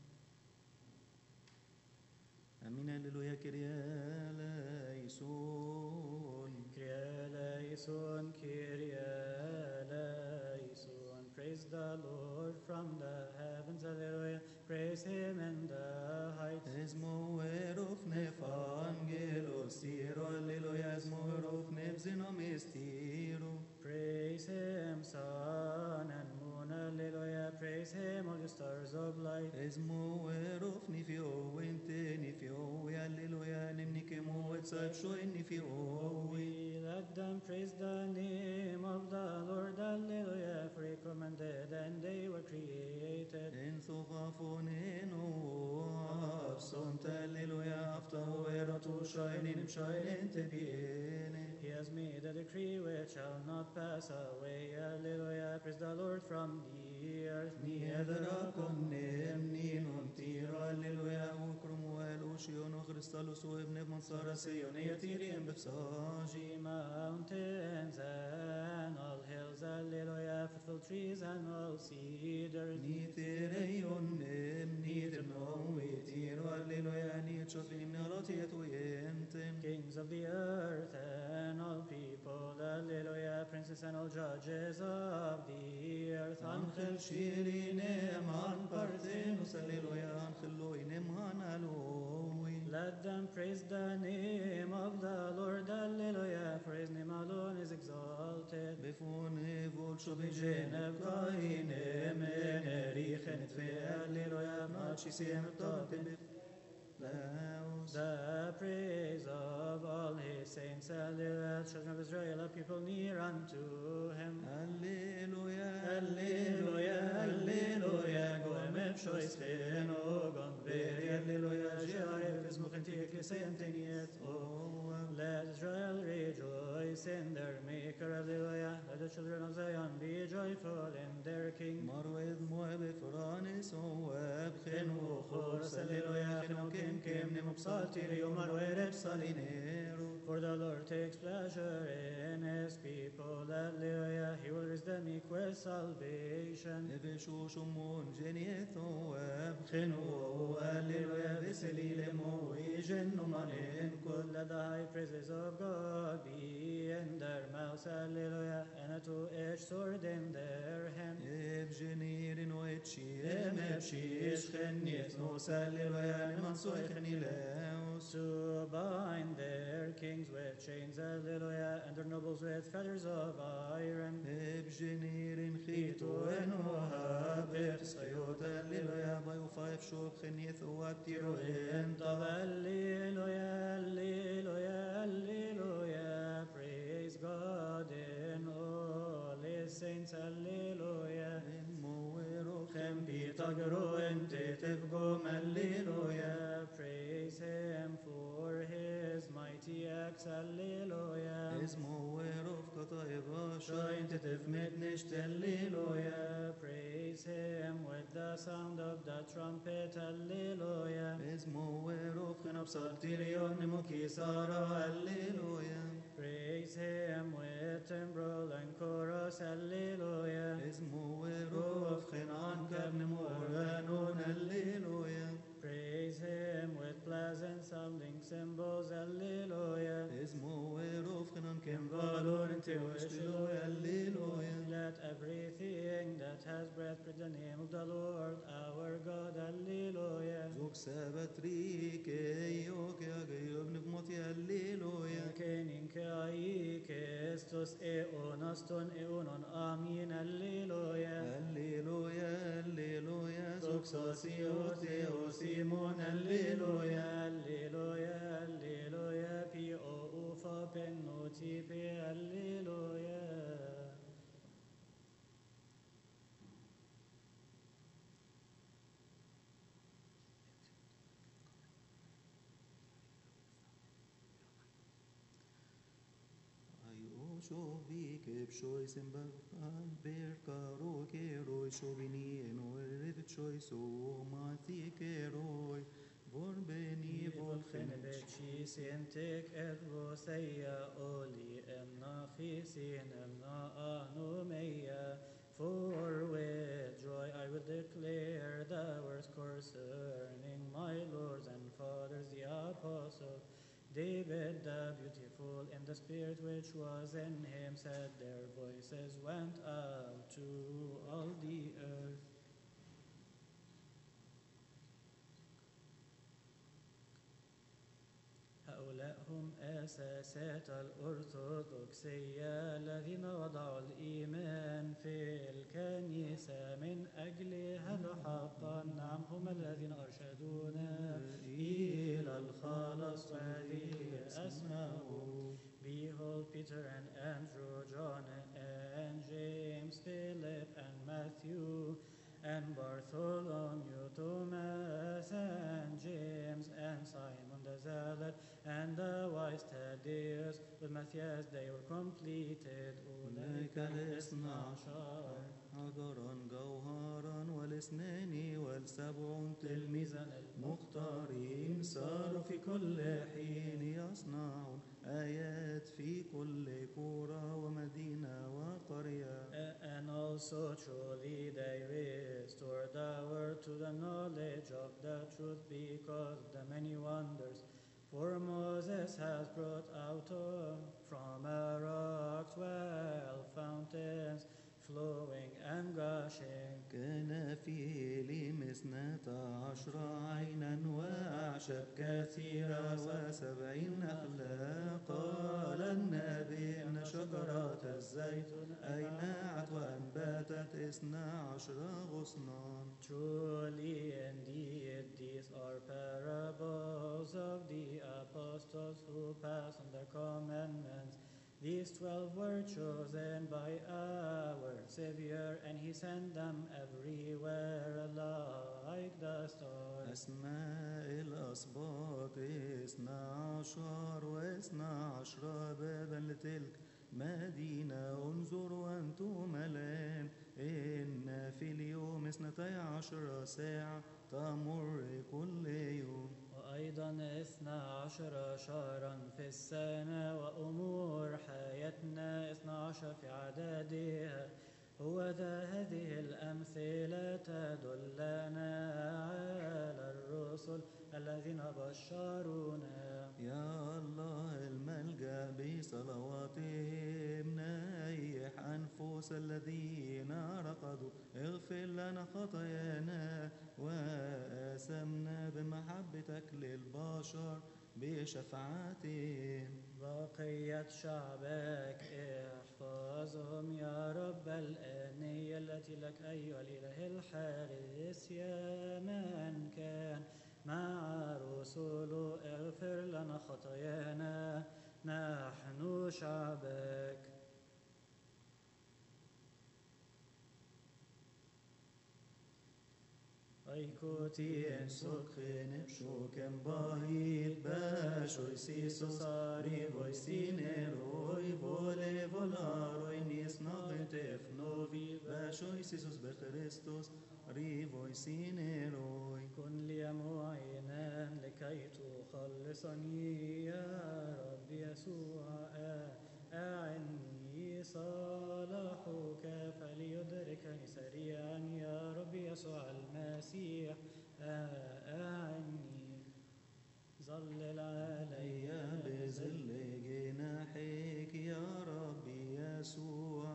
Amin Alleluia Kyrie eleison. Kyrie eleison, Kyrie eleison. Praise the Lord from the heavens, Alleluia. Praise him in the heights. Esmo erof nef angelos tiro Alleluia. Esmo erof nef zinomistiro. Praise him, sun and moon, Alleluia. Praise him, all you stars of light. Esmo erof nifio wente nifio Alleluia. Nimnikemo et sapshoy nifio. We let them praise the name of the Lord, Alleluia. For he commanded and they were created. En sofafoneno absont Alleluia. After erotu shining shining te biene. He has made a decree which shall not pass away. Alleluia. Praise the Lord from the earth. Niedra connem ni non tiro Alleluia. Ukrum Elushiono Christalos Uebne Mansara Seone Tiriem Befsaji. Mountains and all hills, Alleluia. Fruitful trees and all cedars. Nithereion Nither no Tiro Alleluia. Nitchofinim Narotiet Uyentem. Kings of the earth and all people, Hallelujah, princes and all judges of the earth. Angel Shirine man Parthenus, Alleluia, Angelo Ineman Aloi. Let them praise the name of the Lord. Hallelujah, for his name alone is exalted. Befone volcio Vigenev kainem enerichen tve. Hallelujah, Nacisiem totem Laus. the praise of all his saints. Hallelujah, children of Israel, a people near unto him. Alleluia, Alleluia, Alleluia, goem shoisfen ogon veri. Alleluia, je'arev ezmuchenti ecclesiam teniet. Oh, Let Israel rejoice in their Maker. Alleluia. Let the children of Zion be joyful in their King. Marwed Moab Franis, Oab Chenu chorus. Alleluia. Chenu kim kim nemu psaltiri umar wereb Salinero. For the Lord takes pleasure in his people. Alleluia. He will raise the meek with salvation. Evesho Shomon Geniet Oab. Chenu. Alleluia. Veseli lemo ijenu manin. Let the high praises of God be in their mouths. Alleluia. And a two-edged sword in their hand. Evgenir no Em epshish cheniet nos. Alleluia. Neman soicheni leos. To bind their kings with chains. Alleluia. And their nobles with fetters of iron. Evgenir in Chito Enohabet Sayot. Alleluia. Bayofa Efshob Cheniet Oab Tiro And of Alleluia, Alleluia, Alleluia. Praise God in all his saints. Alleluia. Chem pitagro ente tevgom. Alleluia. Praise him for his mighty acts. Alleluia. Esmo of Kataiva Shine to tivmit nicht. Alleluia. Praise him with the sound of the trumpet. Alleluia. Esmo of Psalterion Mukisara. Alleluia. Praise him with timbrel and chorus. Alleluia. Esmo Of Chenan Kabnemorganon. Alleluia. Praise him with pleasant sounding cymbals. Alleluia. Esmo of Hanan Kimbalon into Alleluia. Let everything that has breath praise the name of the Lord our God. Alleluia. Zog Sabatri Keyoke Agayub Nivmoti Alleluia. Kenin kai kestos eonaston eonon. Amin. Alleluia. Alleluia. Alleluia. Suxosio Theo Simon. Alleluia. Alleluia. Alleluia. Pio ufa pennotipe. Alleluia. Shovi kepshoi simba ber karo keroi shovini eno revchoi so mati keroi vor beni vol Volchenebeci sintik et voseia oli emna chisin emna anumeia. For with joy I will declare the words concerning my lords and fathers, the apostles. David the beautiful in the spirit which was in him said, their voices went out to all the earth. هؤلاء هم أساسات الأرثوذكسية الذين وضعوا الإيمان في الكنيسة من أجلها حقا. نعم، هم الذين أرشدونا إلى الخلاص. هذه أسماءهم: Behold, Peter and Andrew, John and James, Philip and Matthew, and Bartholomew, Thomas and James, and Simon the Zealot, and the wise Thaddeus. With Matthias they were completed. أولئك الاثنى عشر حجرا جوهرا والاثنان والسبعون تلميذا مختارين صاروا في كل حين يصنعون آيات في كل قرى ومدينة وقرية. And also truly they restored the word to the knowledge of the truth because of the many wonders. For Moses has brought out from a rock 12 fountains, flowing and gushing. كان في إليم 12 عينا وأعشاب كثيرة 70 نخلة. قال النبي إن شجرة الزيتون أينعت وأنبتت 12 غصنا. Truly, indeed, these are parables of the apostles who passed on their commandments. These 12 were chosen by our Savior, and He sent them everywhere like the stars. أسماء الأسباط 12 و12 بابا لتلك مدينة. انظروا أنتم الآن إن في اليوم 12 ساعة تمر كل يوم. وأيضا 12 شهرا في السنة، وأمور حياتنا 12 في عددها. هو ذا هذه الأمثلة تدلنا على الرسل الذين بشرونا. يا الله الملجأ بصلواتهم نيح أنفس الذين رقدوا. اغفر لنا خطايانا وآثمنا بمحبتك للبشر بشفاعتهم. بقية شعبك احفظهم يا رب الآنية التي لك أيها الإله الحارس. يا من كان مع رسله اغفر لنا خطايانا نحن شعبك. Aikotiin sukhin pshukem bahit bashoy siso sari voisine roi vole volaroi nis nagint efnovi bashoy sisos بخريستوس ري voisine roi. كن لي معينا لكي تخلصني يا رب يسوع. أعني صلاحك فليدركني سريعا يا رب يسوع المسيح. أعني ظلل علي بظل جناحك يا رب يسوع.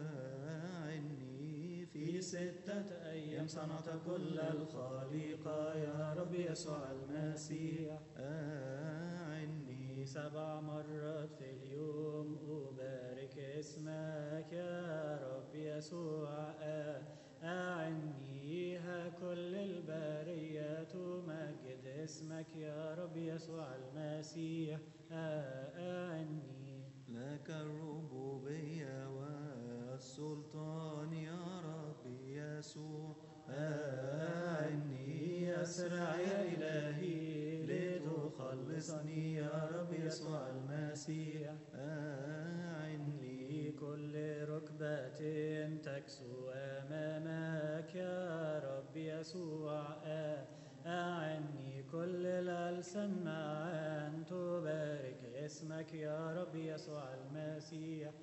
أعني في 6 أيام صنعت كل الخليقة يا رب يسوع المسيح. أعني 7 مرات في اليوم أبارك اسمك يا رب يسوع. أعنيها كل البرية تمجد اسمك يا رب يسوع المسيح. أعني لك الربوبية والسلطان يا رب يسوع. أعني أسرع يا إلهي لتخلصني يا رب يسوع المسيح. أعني كل ركبة تكسو أمامك يا رب يسوع. أعني كل الألسن معا تبارك اسمك يا رب يسوع المسيح.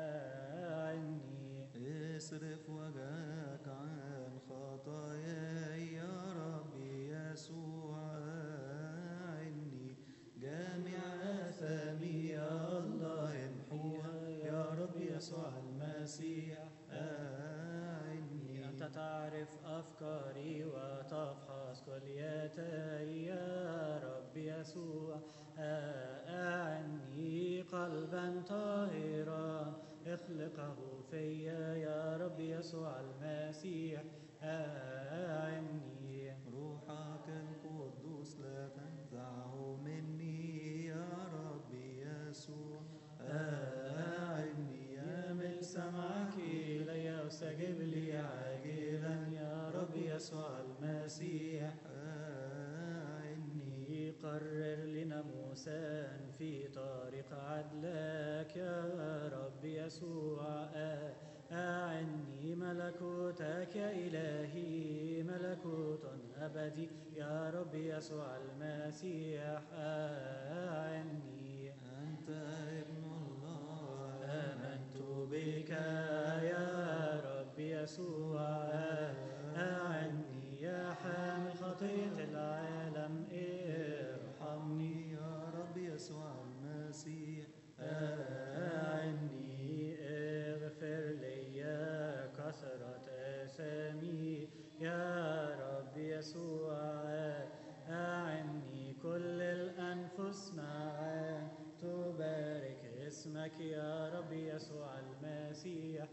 أعني اصرف وجهك عن خطاياي يا رب يسوع. أعني جميع آثامي يا الله امحوها يا رب يسوع المسيح. أعني أنت تعرف أفكاري وتفحص كليتي يا رب يسوع. أعني قلبا طاهرا اخلقه فيا يا رب يسوع المسيح. أعني روحك القدوس لا تنزعه مني يا رب يسوع. أعني أمل سمعك إلي واستجب لي عاجلا يا رب يسوع المسيح. أعني قرر لنا موسى في طريق عدلك يا رب يسوع. أعني ملكوتك يا إلهي ملكوت أبدي يا رب يسوع المسيح. أعني أنت ابن الله آمنت بك يا رب يسوع. أعني يا حامل خطية العالم ارحمني يا اسمك يا ربي يسوع المسيح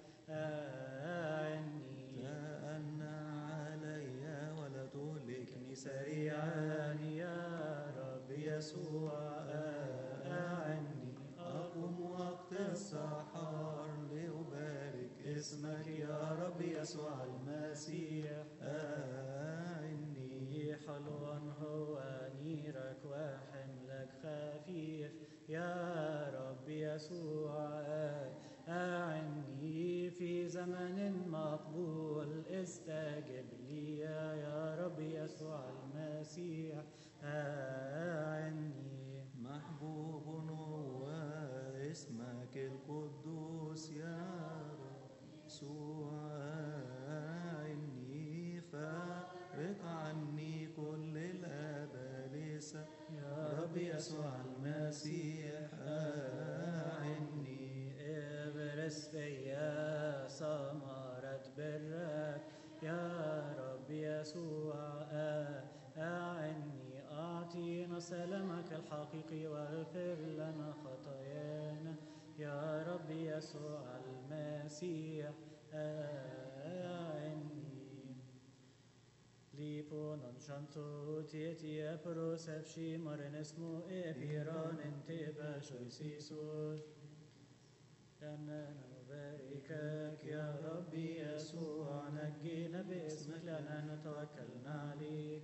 أعني تأنى علي ولا تهلكني سريعا يا ربي يسوع أعني أقوم وقت السحر لأبارك اسمك يا ربي يسوع المسيح أعني حلو هو نيرك وحملك خفيف يا ربي يسوع أعني في زمن مقبول استجب لي يا ربي يسوع المسيح أعني محبوب هو اسمك القدوس يا رب يسوع أعني فارق عني كل الأبالسة يا ربي يسوع المسيح أعني ابرز فيا ثمرة برك يا ربي يسوع أعني أعطينا سلامك الحقيقي واغفر لنا خطايانا يا ربي يسوع المسيح أعني Liponon shanto tieti epros efshi marenesmo epiran enteba shoisisus لأننا نباركك يا ربي يسوع نجينا باسمك لأننا توكلنا عليك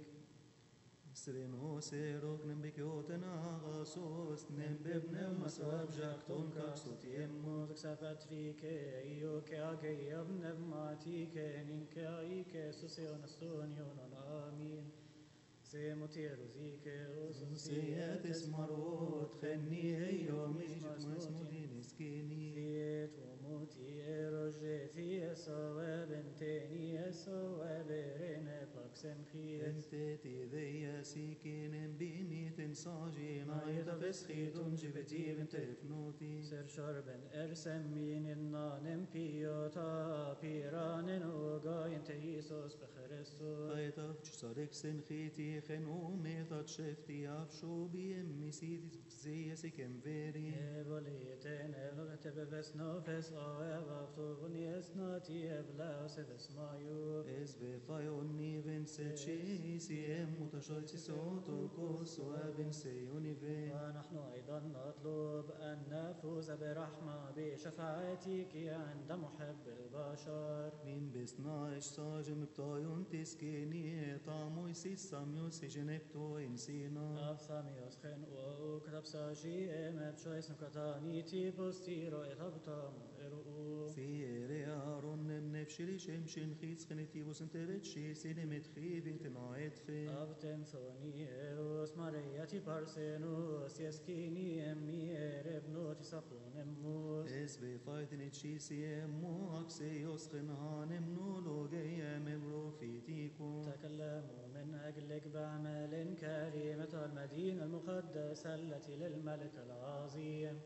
Sreno serok nem bekjotena gasos nem bebne maswab jakton kaksot yemmo Mozik sapatrike io che age abnev matike ninke aike susion astonion amin سيموتيرو زيكيروس سيات اسمرot خني هيو مش مسمودين سكيني ثيت وموتي روجيتي سوا بنتيني سوا برين باكسن خيس انت تذيا سيكين بيني تنصاجين ايضا فسخيتون جبتي بنت فنوتي سر شربن ارسم مين النانم بيوتا بيران وغاين تيسوس بخريستوس ايضا صارك سنخيتي خنومي تشفتي افشو بيمي سيدي زي سكن فيري Evoliten evlogate beves nofes o evaftuvun yesnati evlaus eves mayu Es befaionni vensechi siem متشايتي صوتو كوسو ابن سيوني فين ونحن أيضا نطلب أن نفوز برحمة بشفاعتك عند محب البشر من بسناش ساجم بتايون تسكيني طامو يسيس ساميوس جنبتو انسينا أفثاميوس خن وكتب ساجي إمت شويس نكتاني تيبوس تيرو إتبتام إرؤو سيري أرون نفشري شمشن خيس خنتي وسنت بتشي سينمت خيب انت نايت في أبتم ثوني إروس مارياتي بارسينوس يسكيني أمي إربنو تسخون أموس اس بفايتن تشي سيمو أكسيوس خنهان منولو جيا مبرو فيتيكو تكلموا من أجلك بأعمال كريمة المدينة المقدسة التي للملك العظيم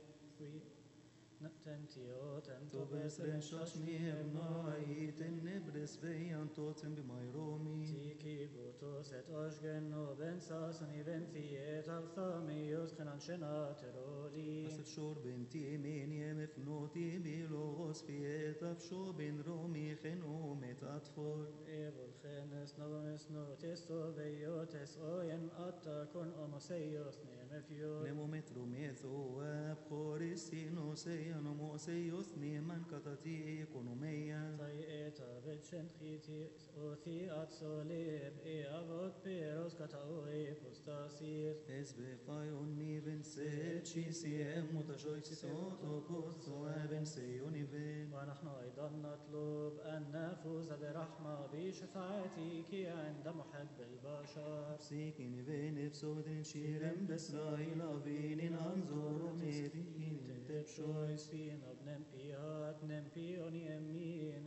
تنتيو تنتو بسرن شاشني ابنايت النبرس بيان توتن بمايرومي تيكي بوتوس اتوشجن وبن ساسني بن ثيت أبثاميوس خنان شنات رولي أسر شور بنتي مين يمفنوتي بيلوغوس فيت أفشو بن رومي خنومت أطفال إيبو الخنس نومس نوتستو بيوتس أوين أتاكون أموسيوس نيمفيو نمو مترو ميثو أبخوريسينو سيانو موسيوس نيمان كتاتي إيكونوميا طيئتا بتشن خيتي أوثي أتسوليب أبوت بيروس كتاوي بوستاسيس اس بفايوني فنسيتشي سيم متشايتي صوتو كوسو ابن سيوني فين ونحن أيضا نطلب أن نفوز برحمة بشفاعتك عند محب البشر سيكين فين افسودن شيرن بسرائيل فين انظر ميدين تبشويس فينا بنمبيات نمبيوني أمي نمبي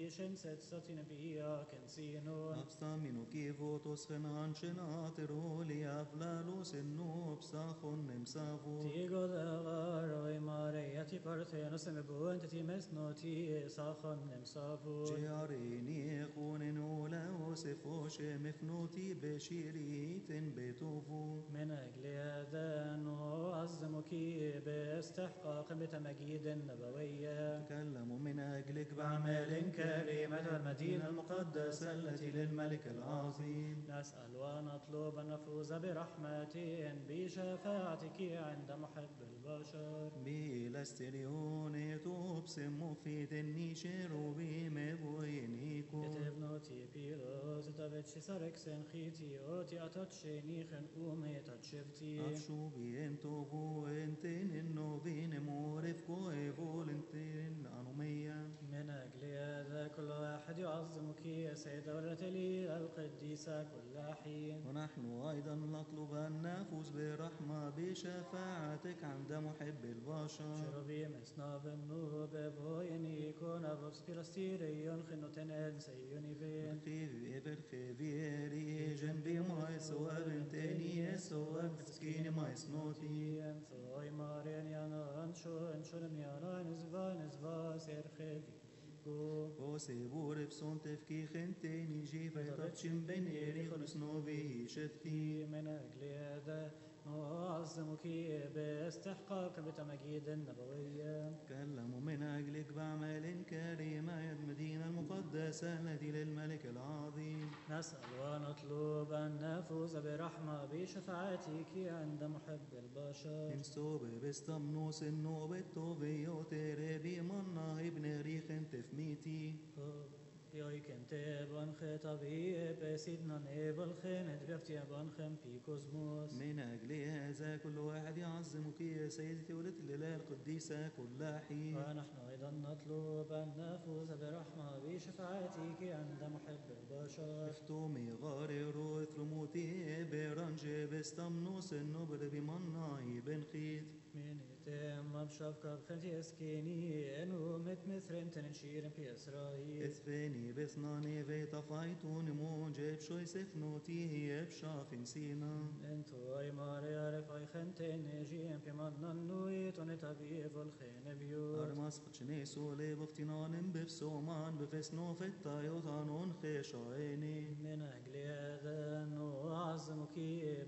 Nation set satin bia kensino. Abstamino kivotos genan shenatero liavlalos ennobs achon nemsavo. Tigo de varoi Mariati Parthenos embuent timesnoti sachon nemsavu. Jearini echonen olaos efoshe mefnoti beshiritin betovu. من أجل هذا نعظمك باستحقاق بتمجيد نبوية. تكلموا من أجلك بأعمال كريمة المدينة المقدسة التي للملك العظيم. نسأل ونطلب أن نفوز برحمة بشفاعتك عند محب البشر. Bilasterionet obsem fiden nishero bime vojeniko. Etevnoti pilos tavetsi sareksen chiti oti atatshenichen umetatshevti. Afshu biento voenten novin moref koevolentin anomia. من أجل هذا كل واحد يعظمك يا سيدة ورتلي القديسة كل حين. ونحن أيضا نطلب أن نفوز برحمة بشفاعتك عند محب البشر. شربي مسنا بالنوب بويني كون أبوس بيرستيريون خنوتن أنسيوني فين. خيفيري جنبي ما يسوى بنتيني يسوى بتسكيني ما يسنوتي. ثوي مارين يانا انشون يانا نزفا سير خيفي go. وسيبور بسون تفكي خنتيني جي فيطبشن بين إيري خلص نوبي شفتي. من أجل هذا نعظمك باستحقاق بتمجيد النبوية. تكلموا من أجلك بأعمال كريمة المدينة المقدسة التي للملك العظيم. نسأل ونطلب أن نفوز برحمة بشفاعتك عند محب البشر. إن صوب بستمنوس النوبة توبيو تربي منا ابن ريخ تفميتي. يوي كنت خطبي بسيدنا نيبل خيمت بيفتي بانخم في كوزموس. من أجل هذا كل واحد يعظمك يا سيدتي ولد الإله القديسة كل حين. ونحن أيضا نطلب أن نفوز برحمة بشفاعتك عند محب البشر. افتومي غاريرو اثرموتي برنج بستمنوس النوبل بمناي بن خيت. من يتم بشفقة بخنتي اسكيني انو متمثرن تنشيرن في اسرائيل. اثفاني بثناني بيتفايتون موجب شوي سفنوتي هي بشاف سينا. انتو اي ماريا رفاي خنتين جيم في منن نويت ونتبيف الخين بيوت. أرمس خشني سولي بفتنان بفسومان بفسنو في الطايوتانون خيشايني. من أجل هذا نعظمك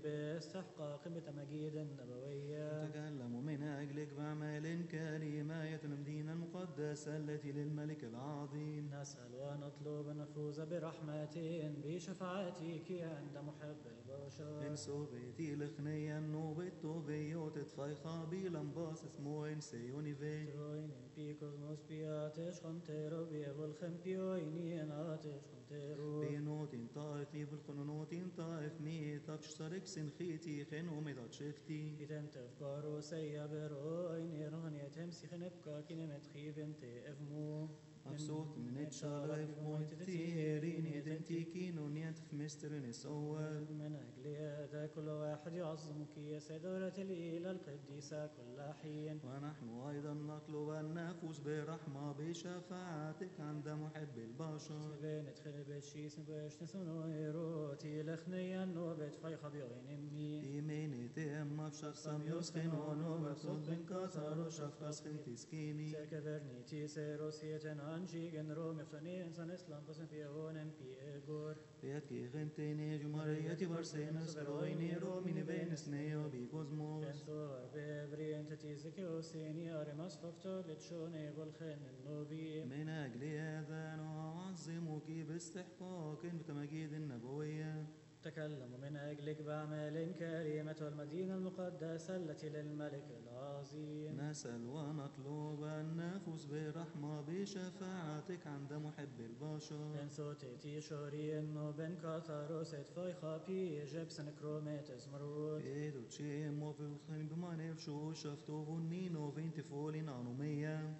باستحقاق بتمجيد النبوية. تكلموا من أجلك بأعمال كريمة المدينة المقدسة التي للملك العظيم. نسأل ونطلب أن نفوز برحمة بشفاعتك عند محب البشر. إن سوبيتي لخنيا نوبتو بيوت تفايخا بيلمباس اسمو إن سيوني فين. تروين بيكوز موسبياتش خنتيرو بيبل خمبيويني ناتش خنتيرو. بينوت طائفي بالخنونوت طائف ميتك شترك سنخيتي خنو ميتك شفتي. إذن تفكارو سيابروين يرغني تمسي خنبكا كنمت خيبن تأفمو. أبسوت من اتشالايف مويت تيريني دنتيكينو نيانتف مسترنس أول. من أجل هذا كل واحد يعظمك يا سيدورة الإله القديسة كل حين. ونحن أيضا نطلب أن نفوز برحمة بشفاعتك عند محب البشر. سبين ادخل بشيس باش نسونو إيروتي لخنيا نوبت فايخة بيوين أمي. إيميني تيما بشخصا يسخنونو بصوت بن كسر وشفقس خنتي سكيني. سيركفرني تي سيروسيتن أنشيغن روم يفتني إنسان إسلام قسم في هون بي إيغور. بيتكي غنتيني جمهوريتي برسينس غرويني روميني بينس نيو بيكوزموس. انتو بيبري انت تيزكي وسيني أرمس ففتو لتشوني بالخين النوبي. من أجل هذا نعظمك باستحقاق بتمجيد النبوية. تكلموا من أجلك بأعمال كريمة المدينة المقدسة التي للملك العظيم. نسأل ونطلب أن نفوز برحمة بشفاعتك عند محب البشر. إن صوتي شوري إنه بن كاثاروس اتفايخا بي جبسن كروميت ازمرود. إيدو تشيم وفي الخن بمانيف شو شفتو فنينو فين تفولين عنومية.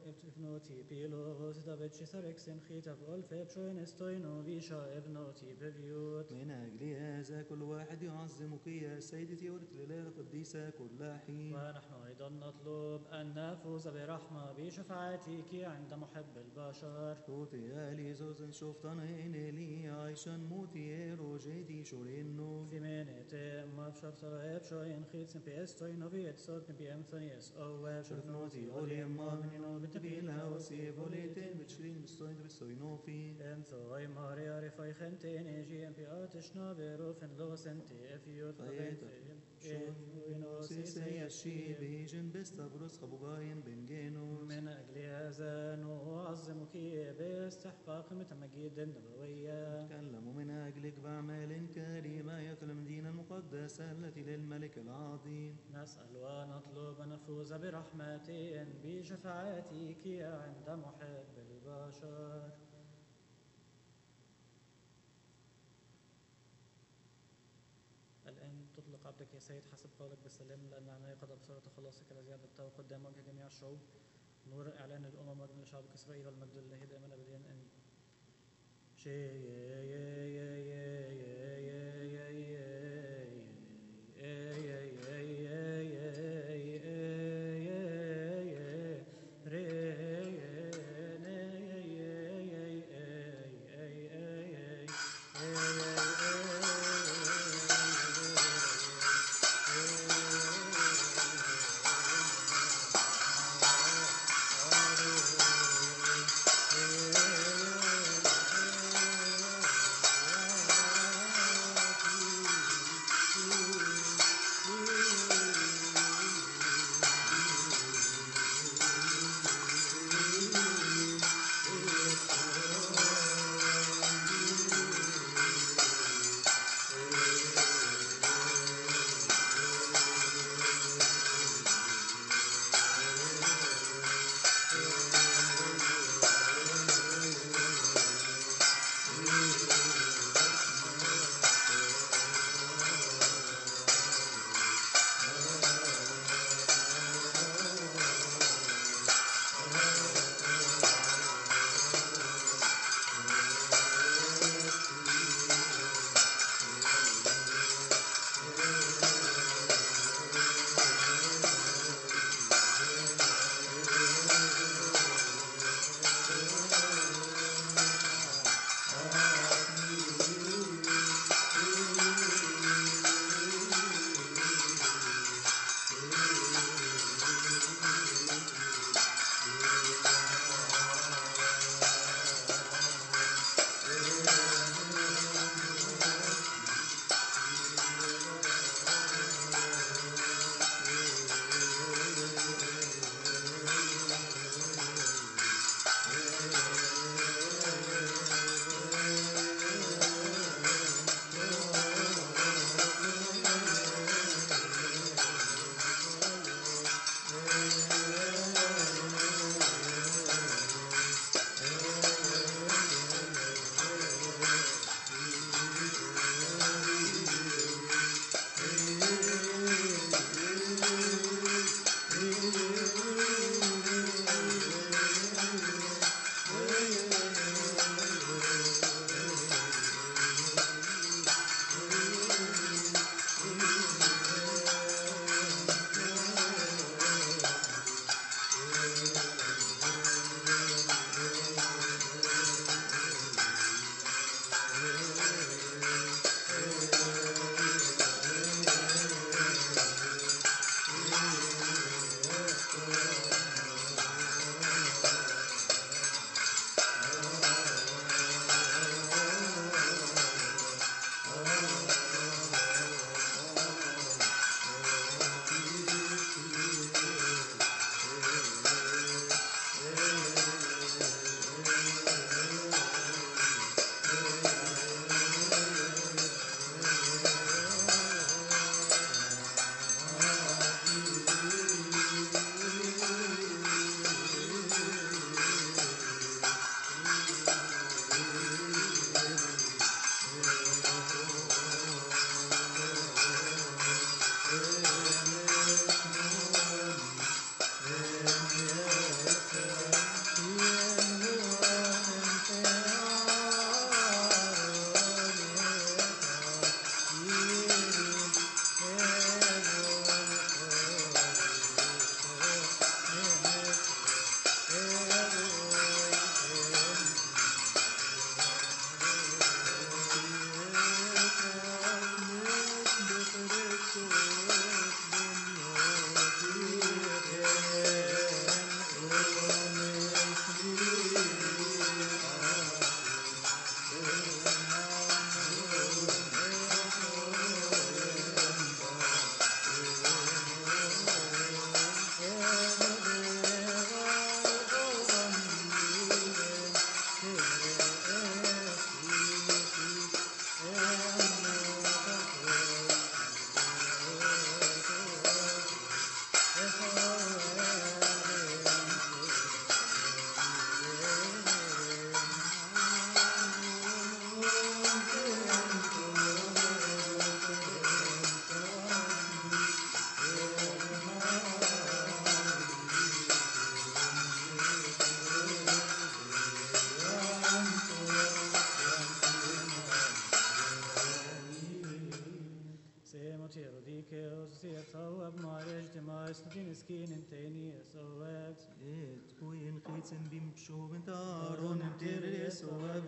ابنوتي بيلوغوس دابتشي سركسن خيتا فول فيبشوين استوينو بيشا ابنوتي ببيوت. من أجل هذا كل واحد يعظمك يا سيدتي ورث الإله القديسة كل حين. ونحن أيضا نطلب أن نفوز برحمة بشفاعتك عند محب البشر. توتي آلي زوزن شفتنا إنلي عايشان موتي روجيدي شورينو. في منيتي ما بشرط شوين خيت سنبي استوي نوفيت صوت نبي أمثنيس أو شرفنوتي أولي أما منينو بتبيلا وسيب وليتين بتشرين بستوين بستوينوفي. انثوي ماريا رفاي خنتين جي ام بي اتشنا بروفن لو سنتي افيوت سيسي الشي بيجن بستبرس خبوغاين بنجينوس. من أجل هذا نعظمك باستحقاق متمجيد النبوية. تكلموا من أجلك بأعمال كريمة يا المدينة المقدسة التي للملك العظيم. نسأل ونطلب نفوز برحمة بشفاعتك عند محب البشر. الآن تطلق عبدك يا سيد حسب قولك بالسلام لأن عناية قد أبصرت خلاصك الذي أعددته قدام وجه جميع الشعوب نور إعلان الأمم وجه لشعبك إسرائيل والمجد لله دائما أبديا آمين.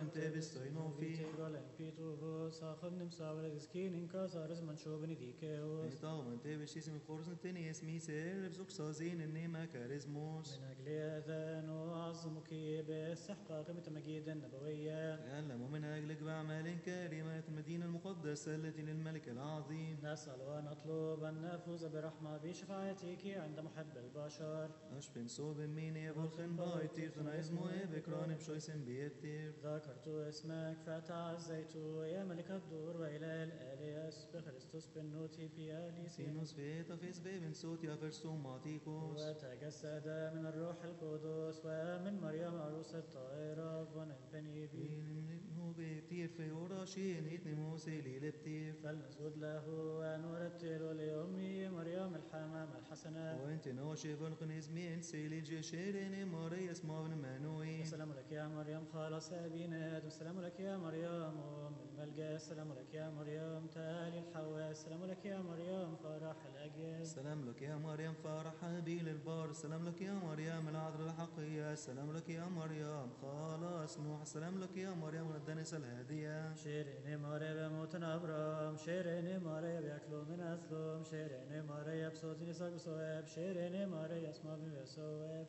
te bestoinofi. Golen Pitovos, Achonnim Savres, Kinin Kasars, Manchobin Dikeos. طاوم te بشيسم خورزن تني اسمي سير بزوك سازين النيمة كاريزموس. من أجل هذا نعظمك باستحقاق قيمة المجيد النبوية. تعلموا من أجلك بأعمال كريمة المدينة المقدسة التي للملك العظيم. نسأل ونطلب أن نفوز برحمة بشفاعتك عند محب البشر. أشبن صوب ميني بولخن بايتير تنايزمو بكران بشويسن بيتير. ذكرت اسمك فتعزيت يا ملك الدور وإله الآلياس بخريستوس بنوتي بياليسين. سينوس فيتا فيس بيبن صوت يا فرسوم ماتيكوس. وتجسد من الروح القدس ومن مريم عروس الطائرة ونبني بي. نو بيتير في وراشين إتني موسي ليلبتير. فلنسجد له ونرتل لأمي مريم الحمام الحسنة. وانت نوشي بلقن اسمين سيلي جيشيرين ماري اسماون مانوي. السلام لك يا مريم خلاص أبينا. السلام لك يا مريم أم الملجأ. السلام لك يا مريم تالي الحواء. السلام لك يا مريم فرح الأجيال. السلام لك يا مريم فرح هابيل البار. السلام لك يا مريم العذراء الحقية. السلام لك يا مريم خلاص نوح. السلام لك يا مريم الدنس الهادية. شيريني ماري بموتن أبرام. شيريني ماري بيأكلوا من أثلم. شيريني ماري بصوتني ساق بصواب. شيريني ماري اسمع بصواب.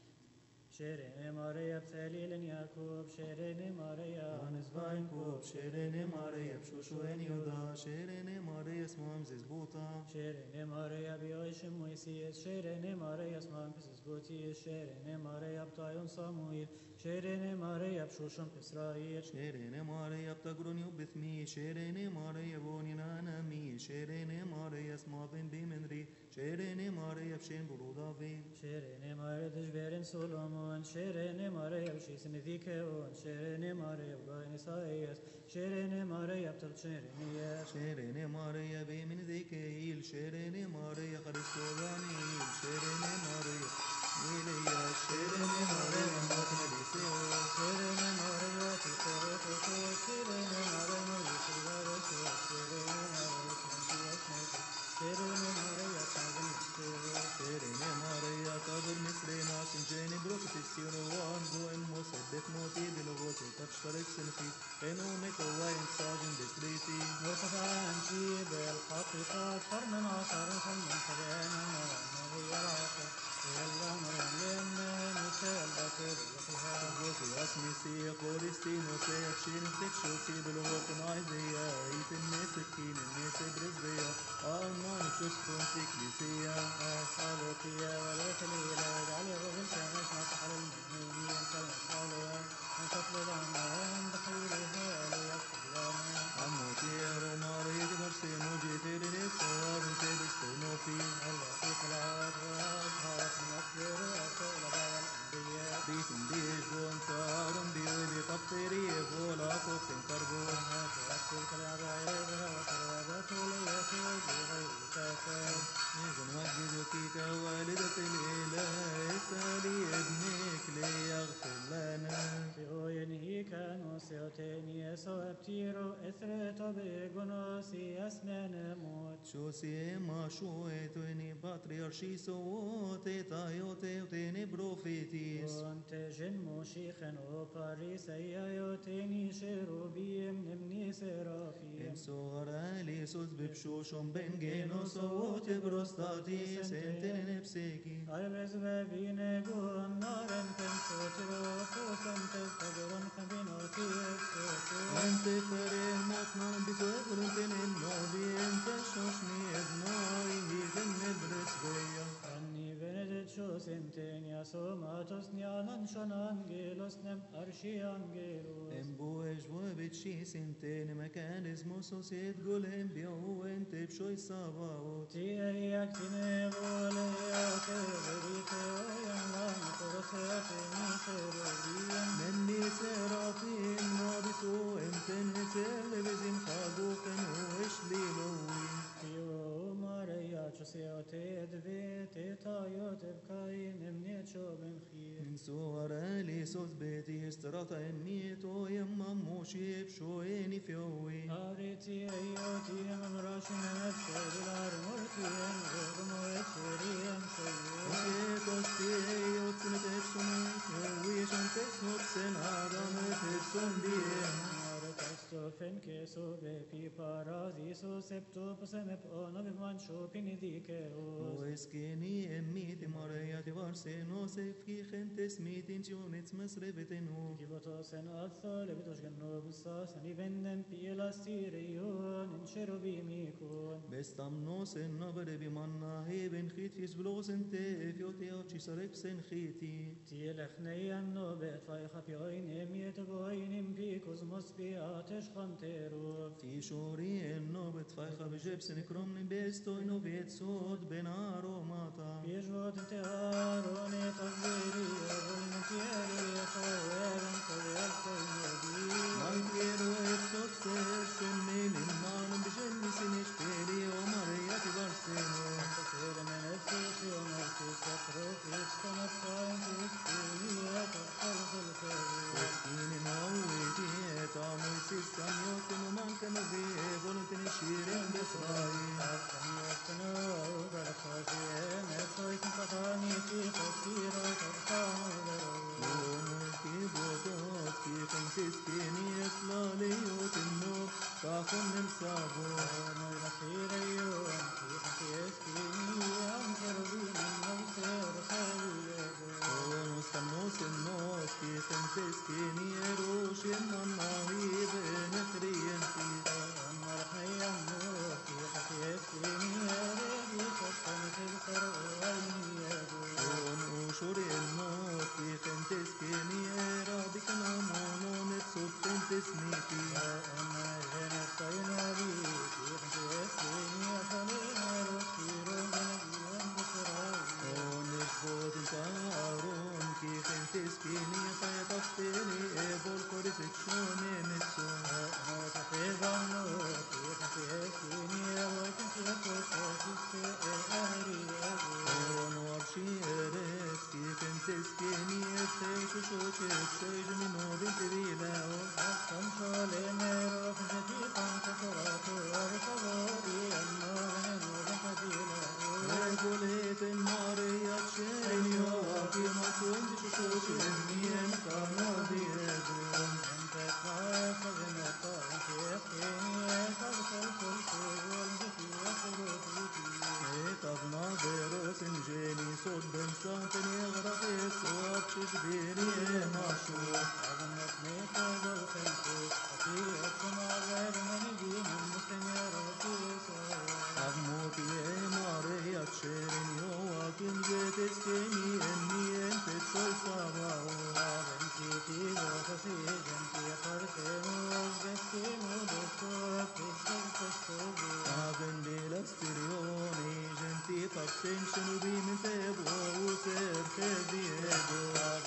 شيريني ماري بثليل يعقوب. شيريني ماري يانس باينكوب. شيريني ماري بشوشوين يودا. شيريني ماري اسمهم زيزبوطا. شيريني ماري بيوش مويسيس. شيريني ماري اسمهم بسسبوتي. شيريني ماري بطايون صامويل. شيريني ماري بشوشم بإسرائيل. شيريني ماري بتقرن يبثمي. شيريني ماري بوني نانامي. شيريني ماري اسمهم بمنري. شيريني ماري بشين برودافي. شيريني ماري دجبيرن سولومون. شيريني ماري بشيسن ذيكيون. شيريني ماري بغاين إسايس. شيريني ماري بتلت شيرينيات. شيريني ماري بمن ذيكيل. شيريني ماري خريستو دانيل. شيريني ماري إليا. شيريني ماري موتنا ليسيو. شيريني ماري تيكوتوكو. شيريني ماري مريس الغارس. شيريني ماري سنتيس. شيريني ماري تعظم السير. شيريني ماري قبر مصرنا سنجيني بروكت السيرو واندو إمو سبت موتي بلغوتي تشترك سنفي إنو متوين ساجن بسريتي. مرتفع أنتي بالحقيقة قرن عشر من خلينا هي العقل. يلا مريم مثال بطل يحيها. بروكي أسمي سي قولستينو سيف شين فتشو سي بلغوت نايزيا. إيت الناس الكين الناس برزبيا. آمان تشوس كونتيك ليسيا. أسألك يا وليت الإله اجعل الرجل كامش نصح للمؤمنين فلنسألها أن تطلب عنا عند خيرها ليغفر لنا. أموتي روماري برسينو جيتي للسواب تبستينو في. هلا فيك العاد وأزهار نصبر وأسئل بعض الأنبياء. بيتن بيش وانتارم بيوي بطبطري فولا كوفتن كربو. تأكلك العبائد وثروات ليك بغير كسل. إذن مجدك كوالدة الإله اسألي ابنك ليغفر لنا. ينهي كانوا سيوتيني سوابتيرو إثرتو بيغنوسي أسنان موت. شو سي ما شويتوني باتريارشي سووتي تايوتي وتيني بروفيتيس. كنت جن مشيخا وباريس يوتيني شيروبيم نمني سرافيم. امسور ليسوس ببشوشم بنجينو صوت بروستاتي سنتين نفسيكي. أربز بابين قون نارن تنسوترو فوسن تفتقرن خبينوتي السوتو. انت فريه مطمن بسوكرن تنينودي انت شوشني ابنوي هيدن نبرس بيا. أني بندت شو سنتين يا سوماتوس نيالن شون أنجيلوس نم أرشي أنجيلوس. امبوش وبتشي سنتين مكان اسمه سوسيت قولهم بيو انت بشوي صاباوت. تي أياك تنبولي أكبريتي ويملان فرساتني شروبيم. مني سرافين ما بسو انتن هسل بزين خاقوقن واشلي لوين. يو ماريا تشسيو تدفي تيتايو تبكاي نمنيت شو بنخير. من سور ليسوس بيتي استراتا ميتو يما موشي بشويني فيوي. أريتي أيوتي ممراشي نفسي بالعر مرتين غرمو يتشرين سيو. وسيتوستي يوتسن تفسون فيوي شان تسنوت سن آدم تفسون بيه en que sove pi paradiso septo poseme ono vivancho pinidikeos. O eskeni emmiti marejati varseno sefki gentes mitin tionets mesrebetenu. Kivotos en alzo levitos genobusas ani vendem pielas tirion in cherubimicon. Bestamnos en nabere bimanna heben chitis blosen te fioteaci sarepsen chiti. Tielechneien no betfaicha pioinim yetvoinim picos mospiates chanteru. Tishori en nobet faicha bejepsen kromni besto in ovet sod ben aromata. Piejvot te arone taveri evoin tieri choeren koyelto nodi. Maltiero et sotses menin nanum bejenni sinisteri o marejati varseno. Seren esusion ortis katrofis konaptaintis tiniet afkalselseru. Eskini nauiti et amoisis samiotin umankan ove voluntin shiren besrai. Afkamiotno galachasien et soisin patani tichostiro tafkanovero. Multi botos ki kentis eslaliotin no kachon nemsavo. Noi lasireion tichantieschini ancherubim noviser cheliego. Stamos en nos ki kentis eroshin manahi benechrienti. Ushuri en nos ki kentis era bikana monon et subtentis niti. Aron ki kentis kini fayatasteni ebol koriseccione netso. Ono arci eres ki kentis kini ete shushoche shoyj minodin tevilao. Regolet en Maria Cenio aki matuendi shushoche mien kano diego. Etavna veros in geni sod ben santen egrafes o apshish bini emashu. Avmoti Maria Cenio akim jetes keni enni ente choy savao. Avende l'asterione genti passention ubim tevo user te diego.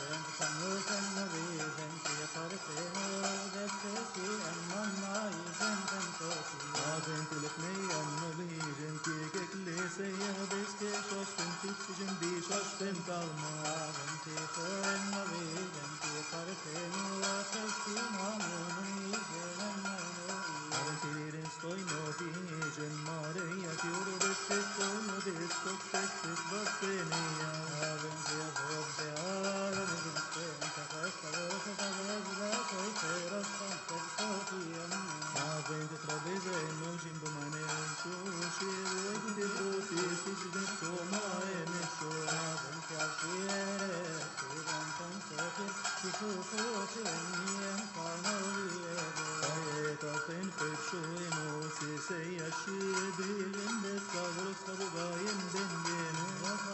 Avente l'echnei annovi genti che ya beske shosten tipsigen bi shosten kalma. Aventirin stoi noti gen Maria tiuro deste stoi modesto testes barsenia. Avente travese nojim bomane sushi egde broti sisden soma enesho. Tafen pepsho emo se yashidi ende savros kabugayen dengenu.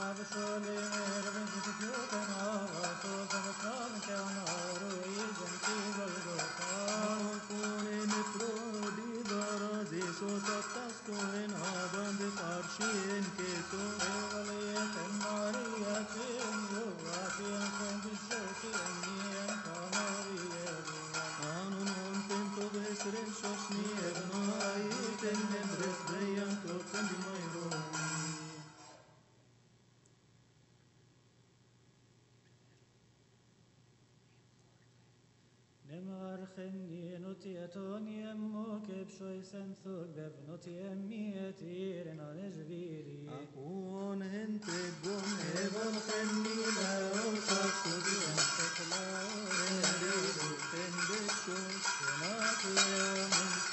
Alfone prodi darazi so saptasto en abande parshien keso. Anun on tento vesren shoshni evnai ten nebres beyan totzen di mayro. Nemarcheni notietoni emmo kepshoi senthug bevnoti emmietir en anezviri. Akun ente bon evon khenni lao shakudi. Tende shos. Senatio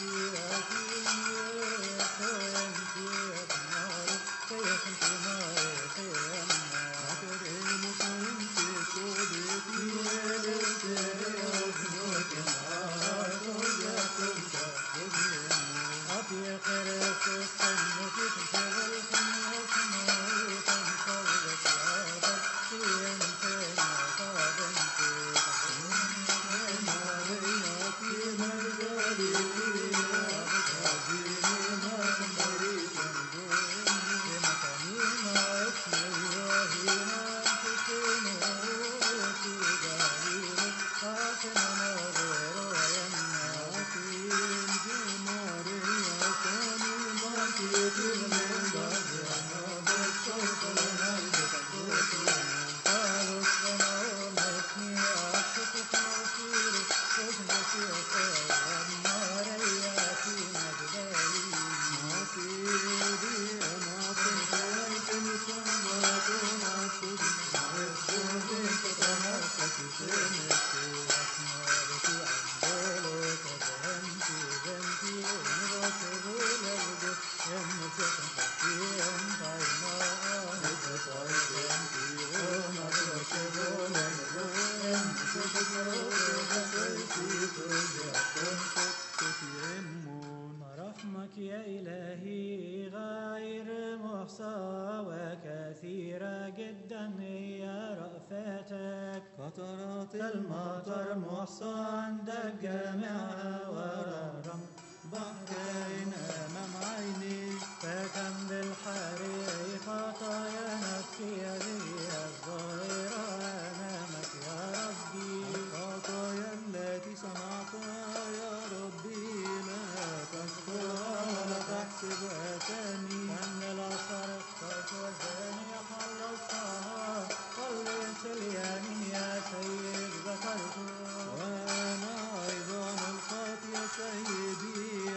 المطر محصن الجامعة وررم بحرين أمام عيني فكم بالحريق خطايا نفسي هذه الظاهرة أمامك يا ربي الخطايا التي صنعتها يا ربي لا تذكرها ولا تحسبها تاني أن الأشهر اخترت والزاني خلصتها خلص اليمين يا سيد ذكرته وأنا أيضا الخاطئ يا سيدي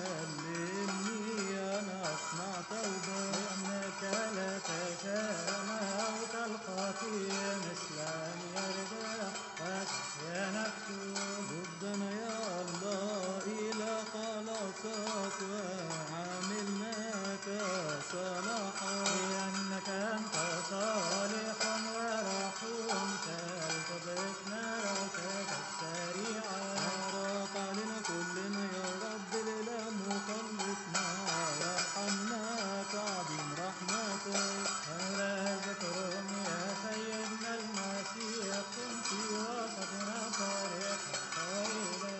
علمني أن أصنع توبة لأنك لا تشاء موت الخاطئ مثل أن يرجع وتحيا نفسه ردنا يا الله إلى خلاصك وعاملناك صلاحا لأنك أنت صالح ورحوم فلتدركنا ركبك سريعا أراك علينا كلنا يا رب لله مخلصنا وارحمنا كعظيم رحمتك هذا ذكرهم يا سيدنا المسيح كن في وسطنا فرحا طويلا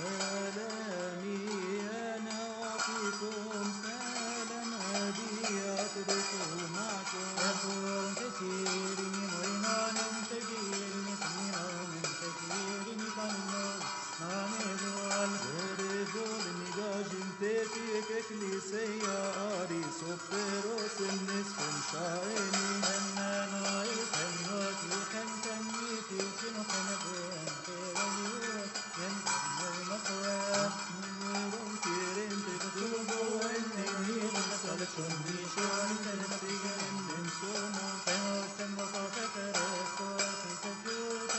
سلامي أنا أعطيكم سلام أبي أترك معكم يكون تكيرني مرينان تكيرني سمينا من تكيرني كنو نامدوال Veredor nigajin teki eklisea ari soperos nesfum shaeni أننا يكنوك يكنتني في سنة نبوان تغيور ينتم المصوى Numeron kiren tektubo enneni Salchon bishon tensigen men somo فنوسم وصفك رسول تكيوت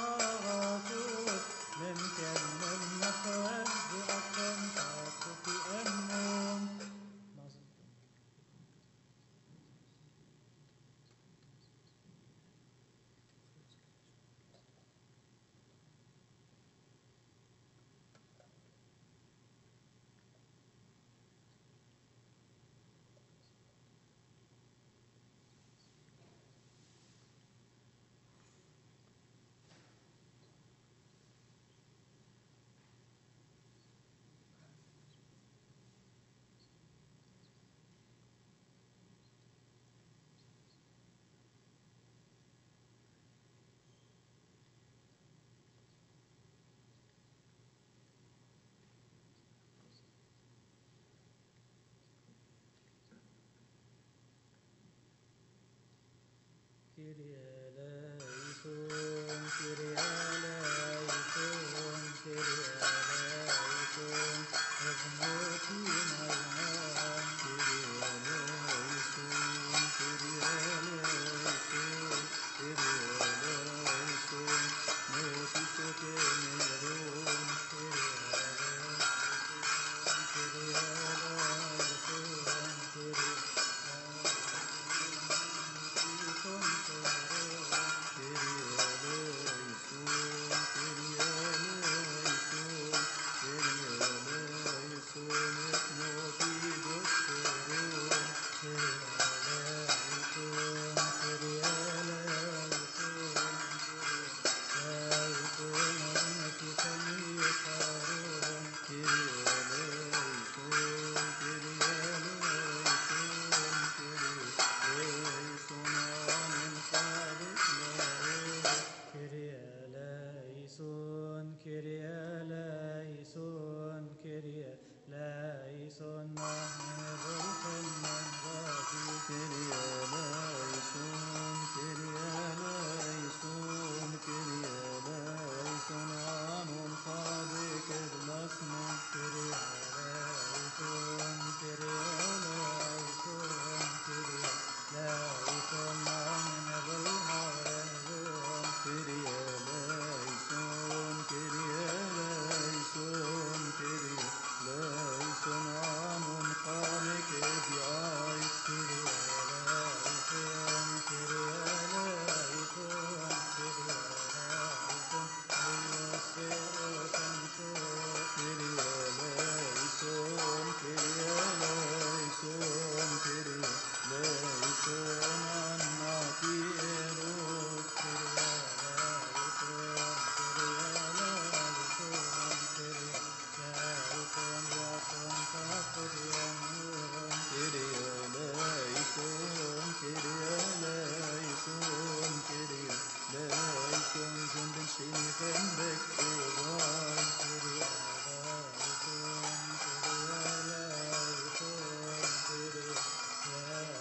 نغاطور من كلم المصوى بأكم تأكل أمم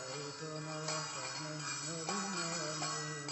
رئيسنا وحنا نبينا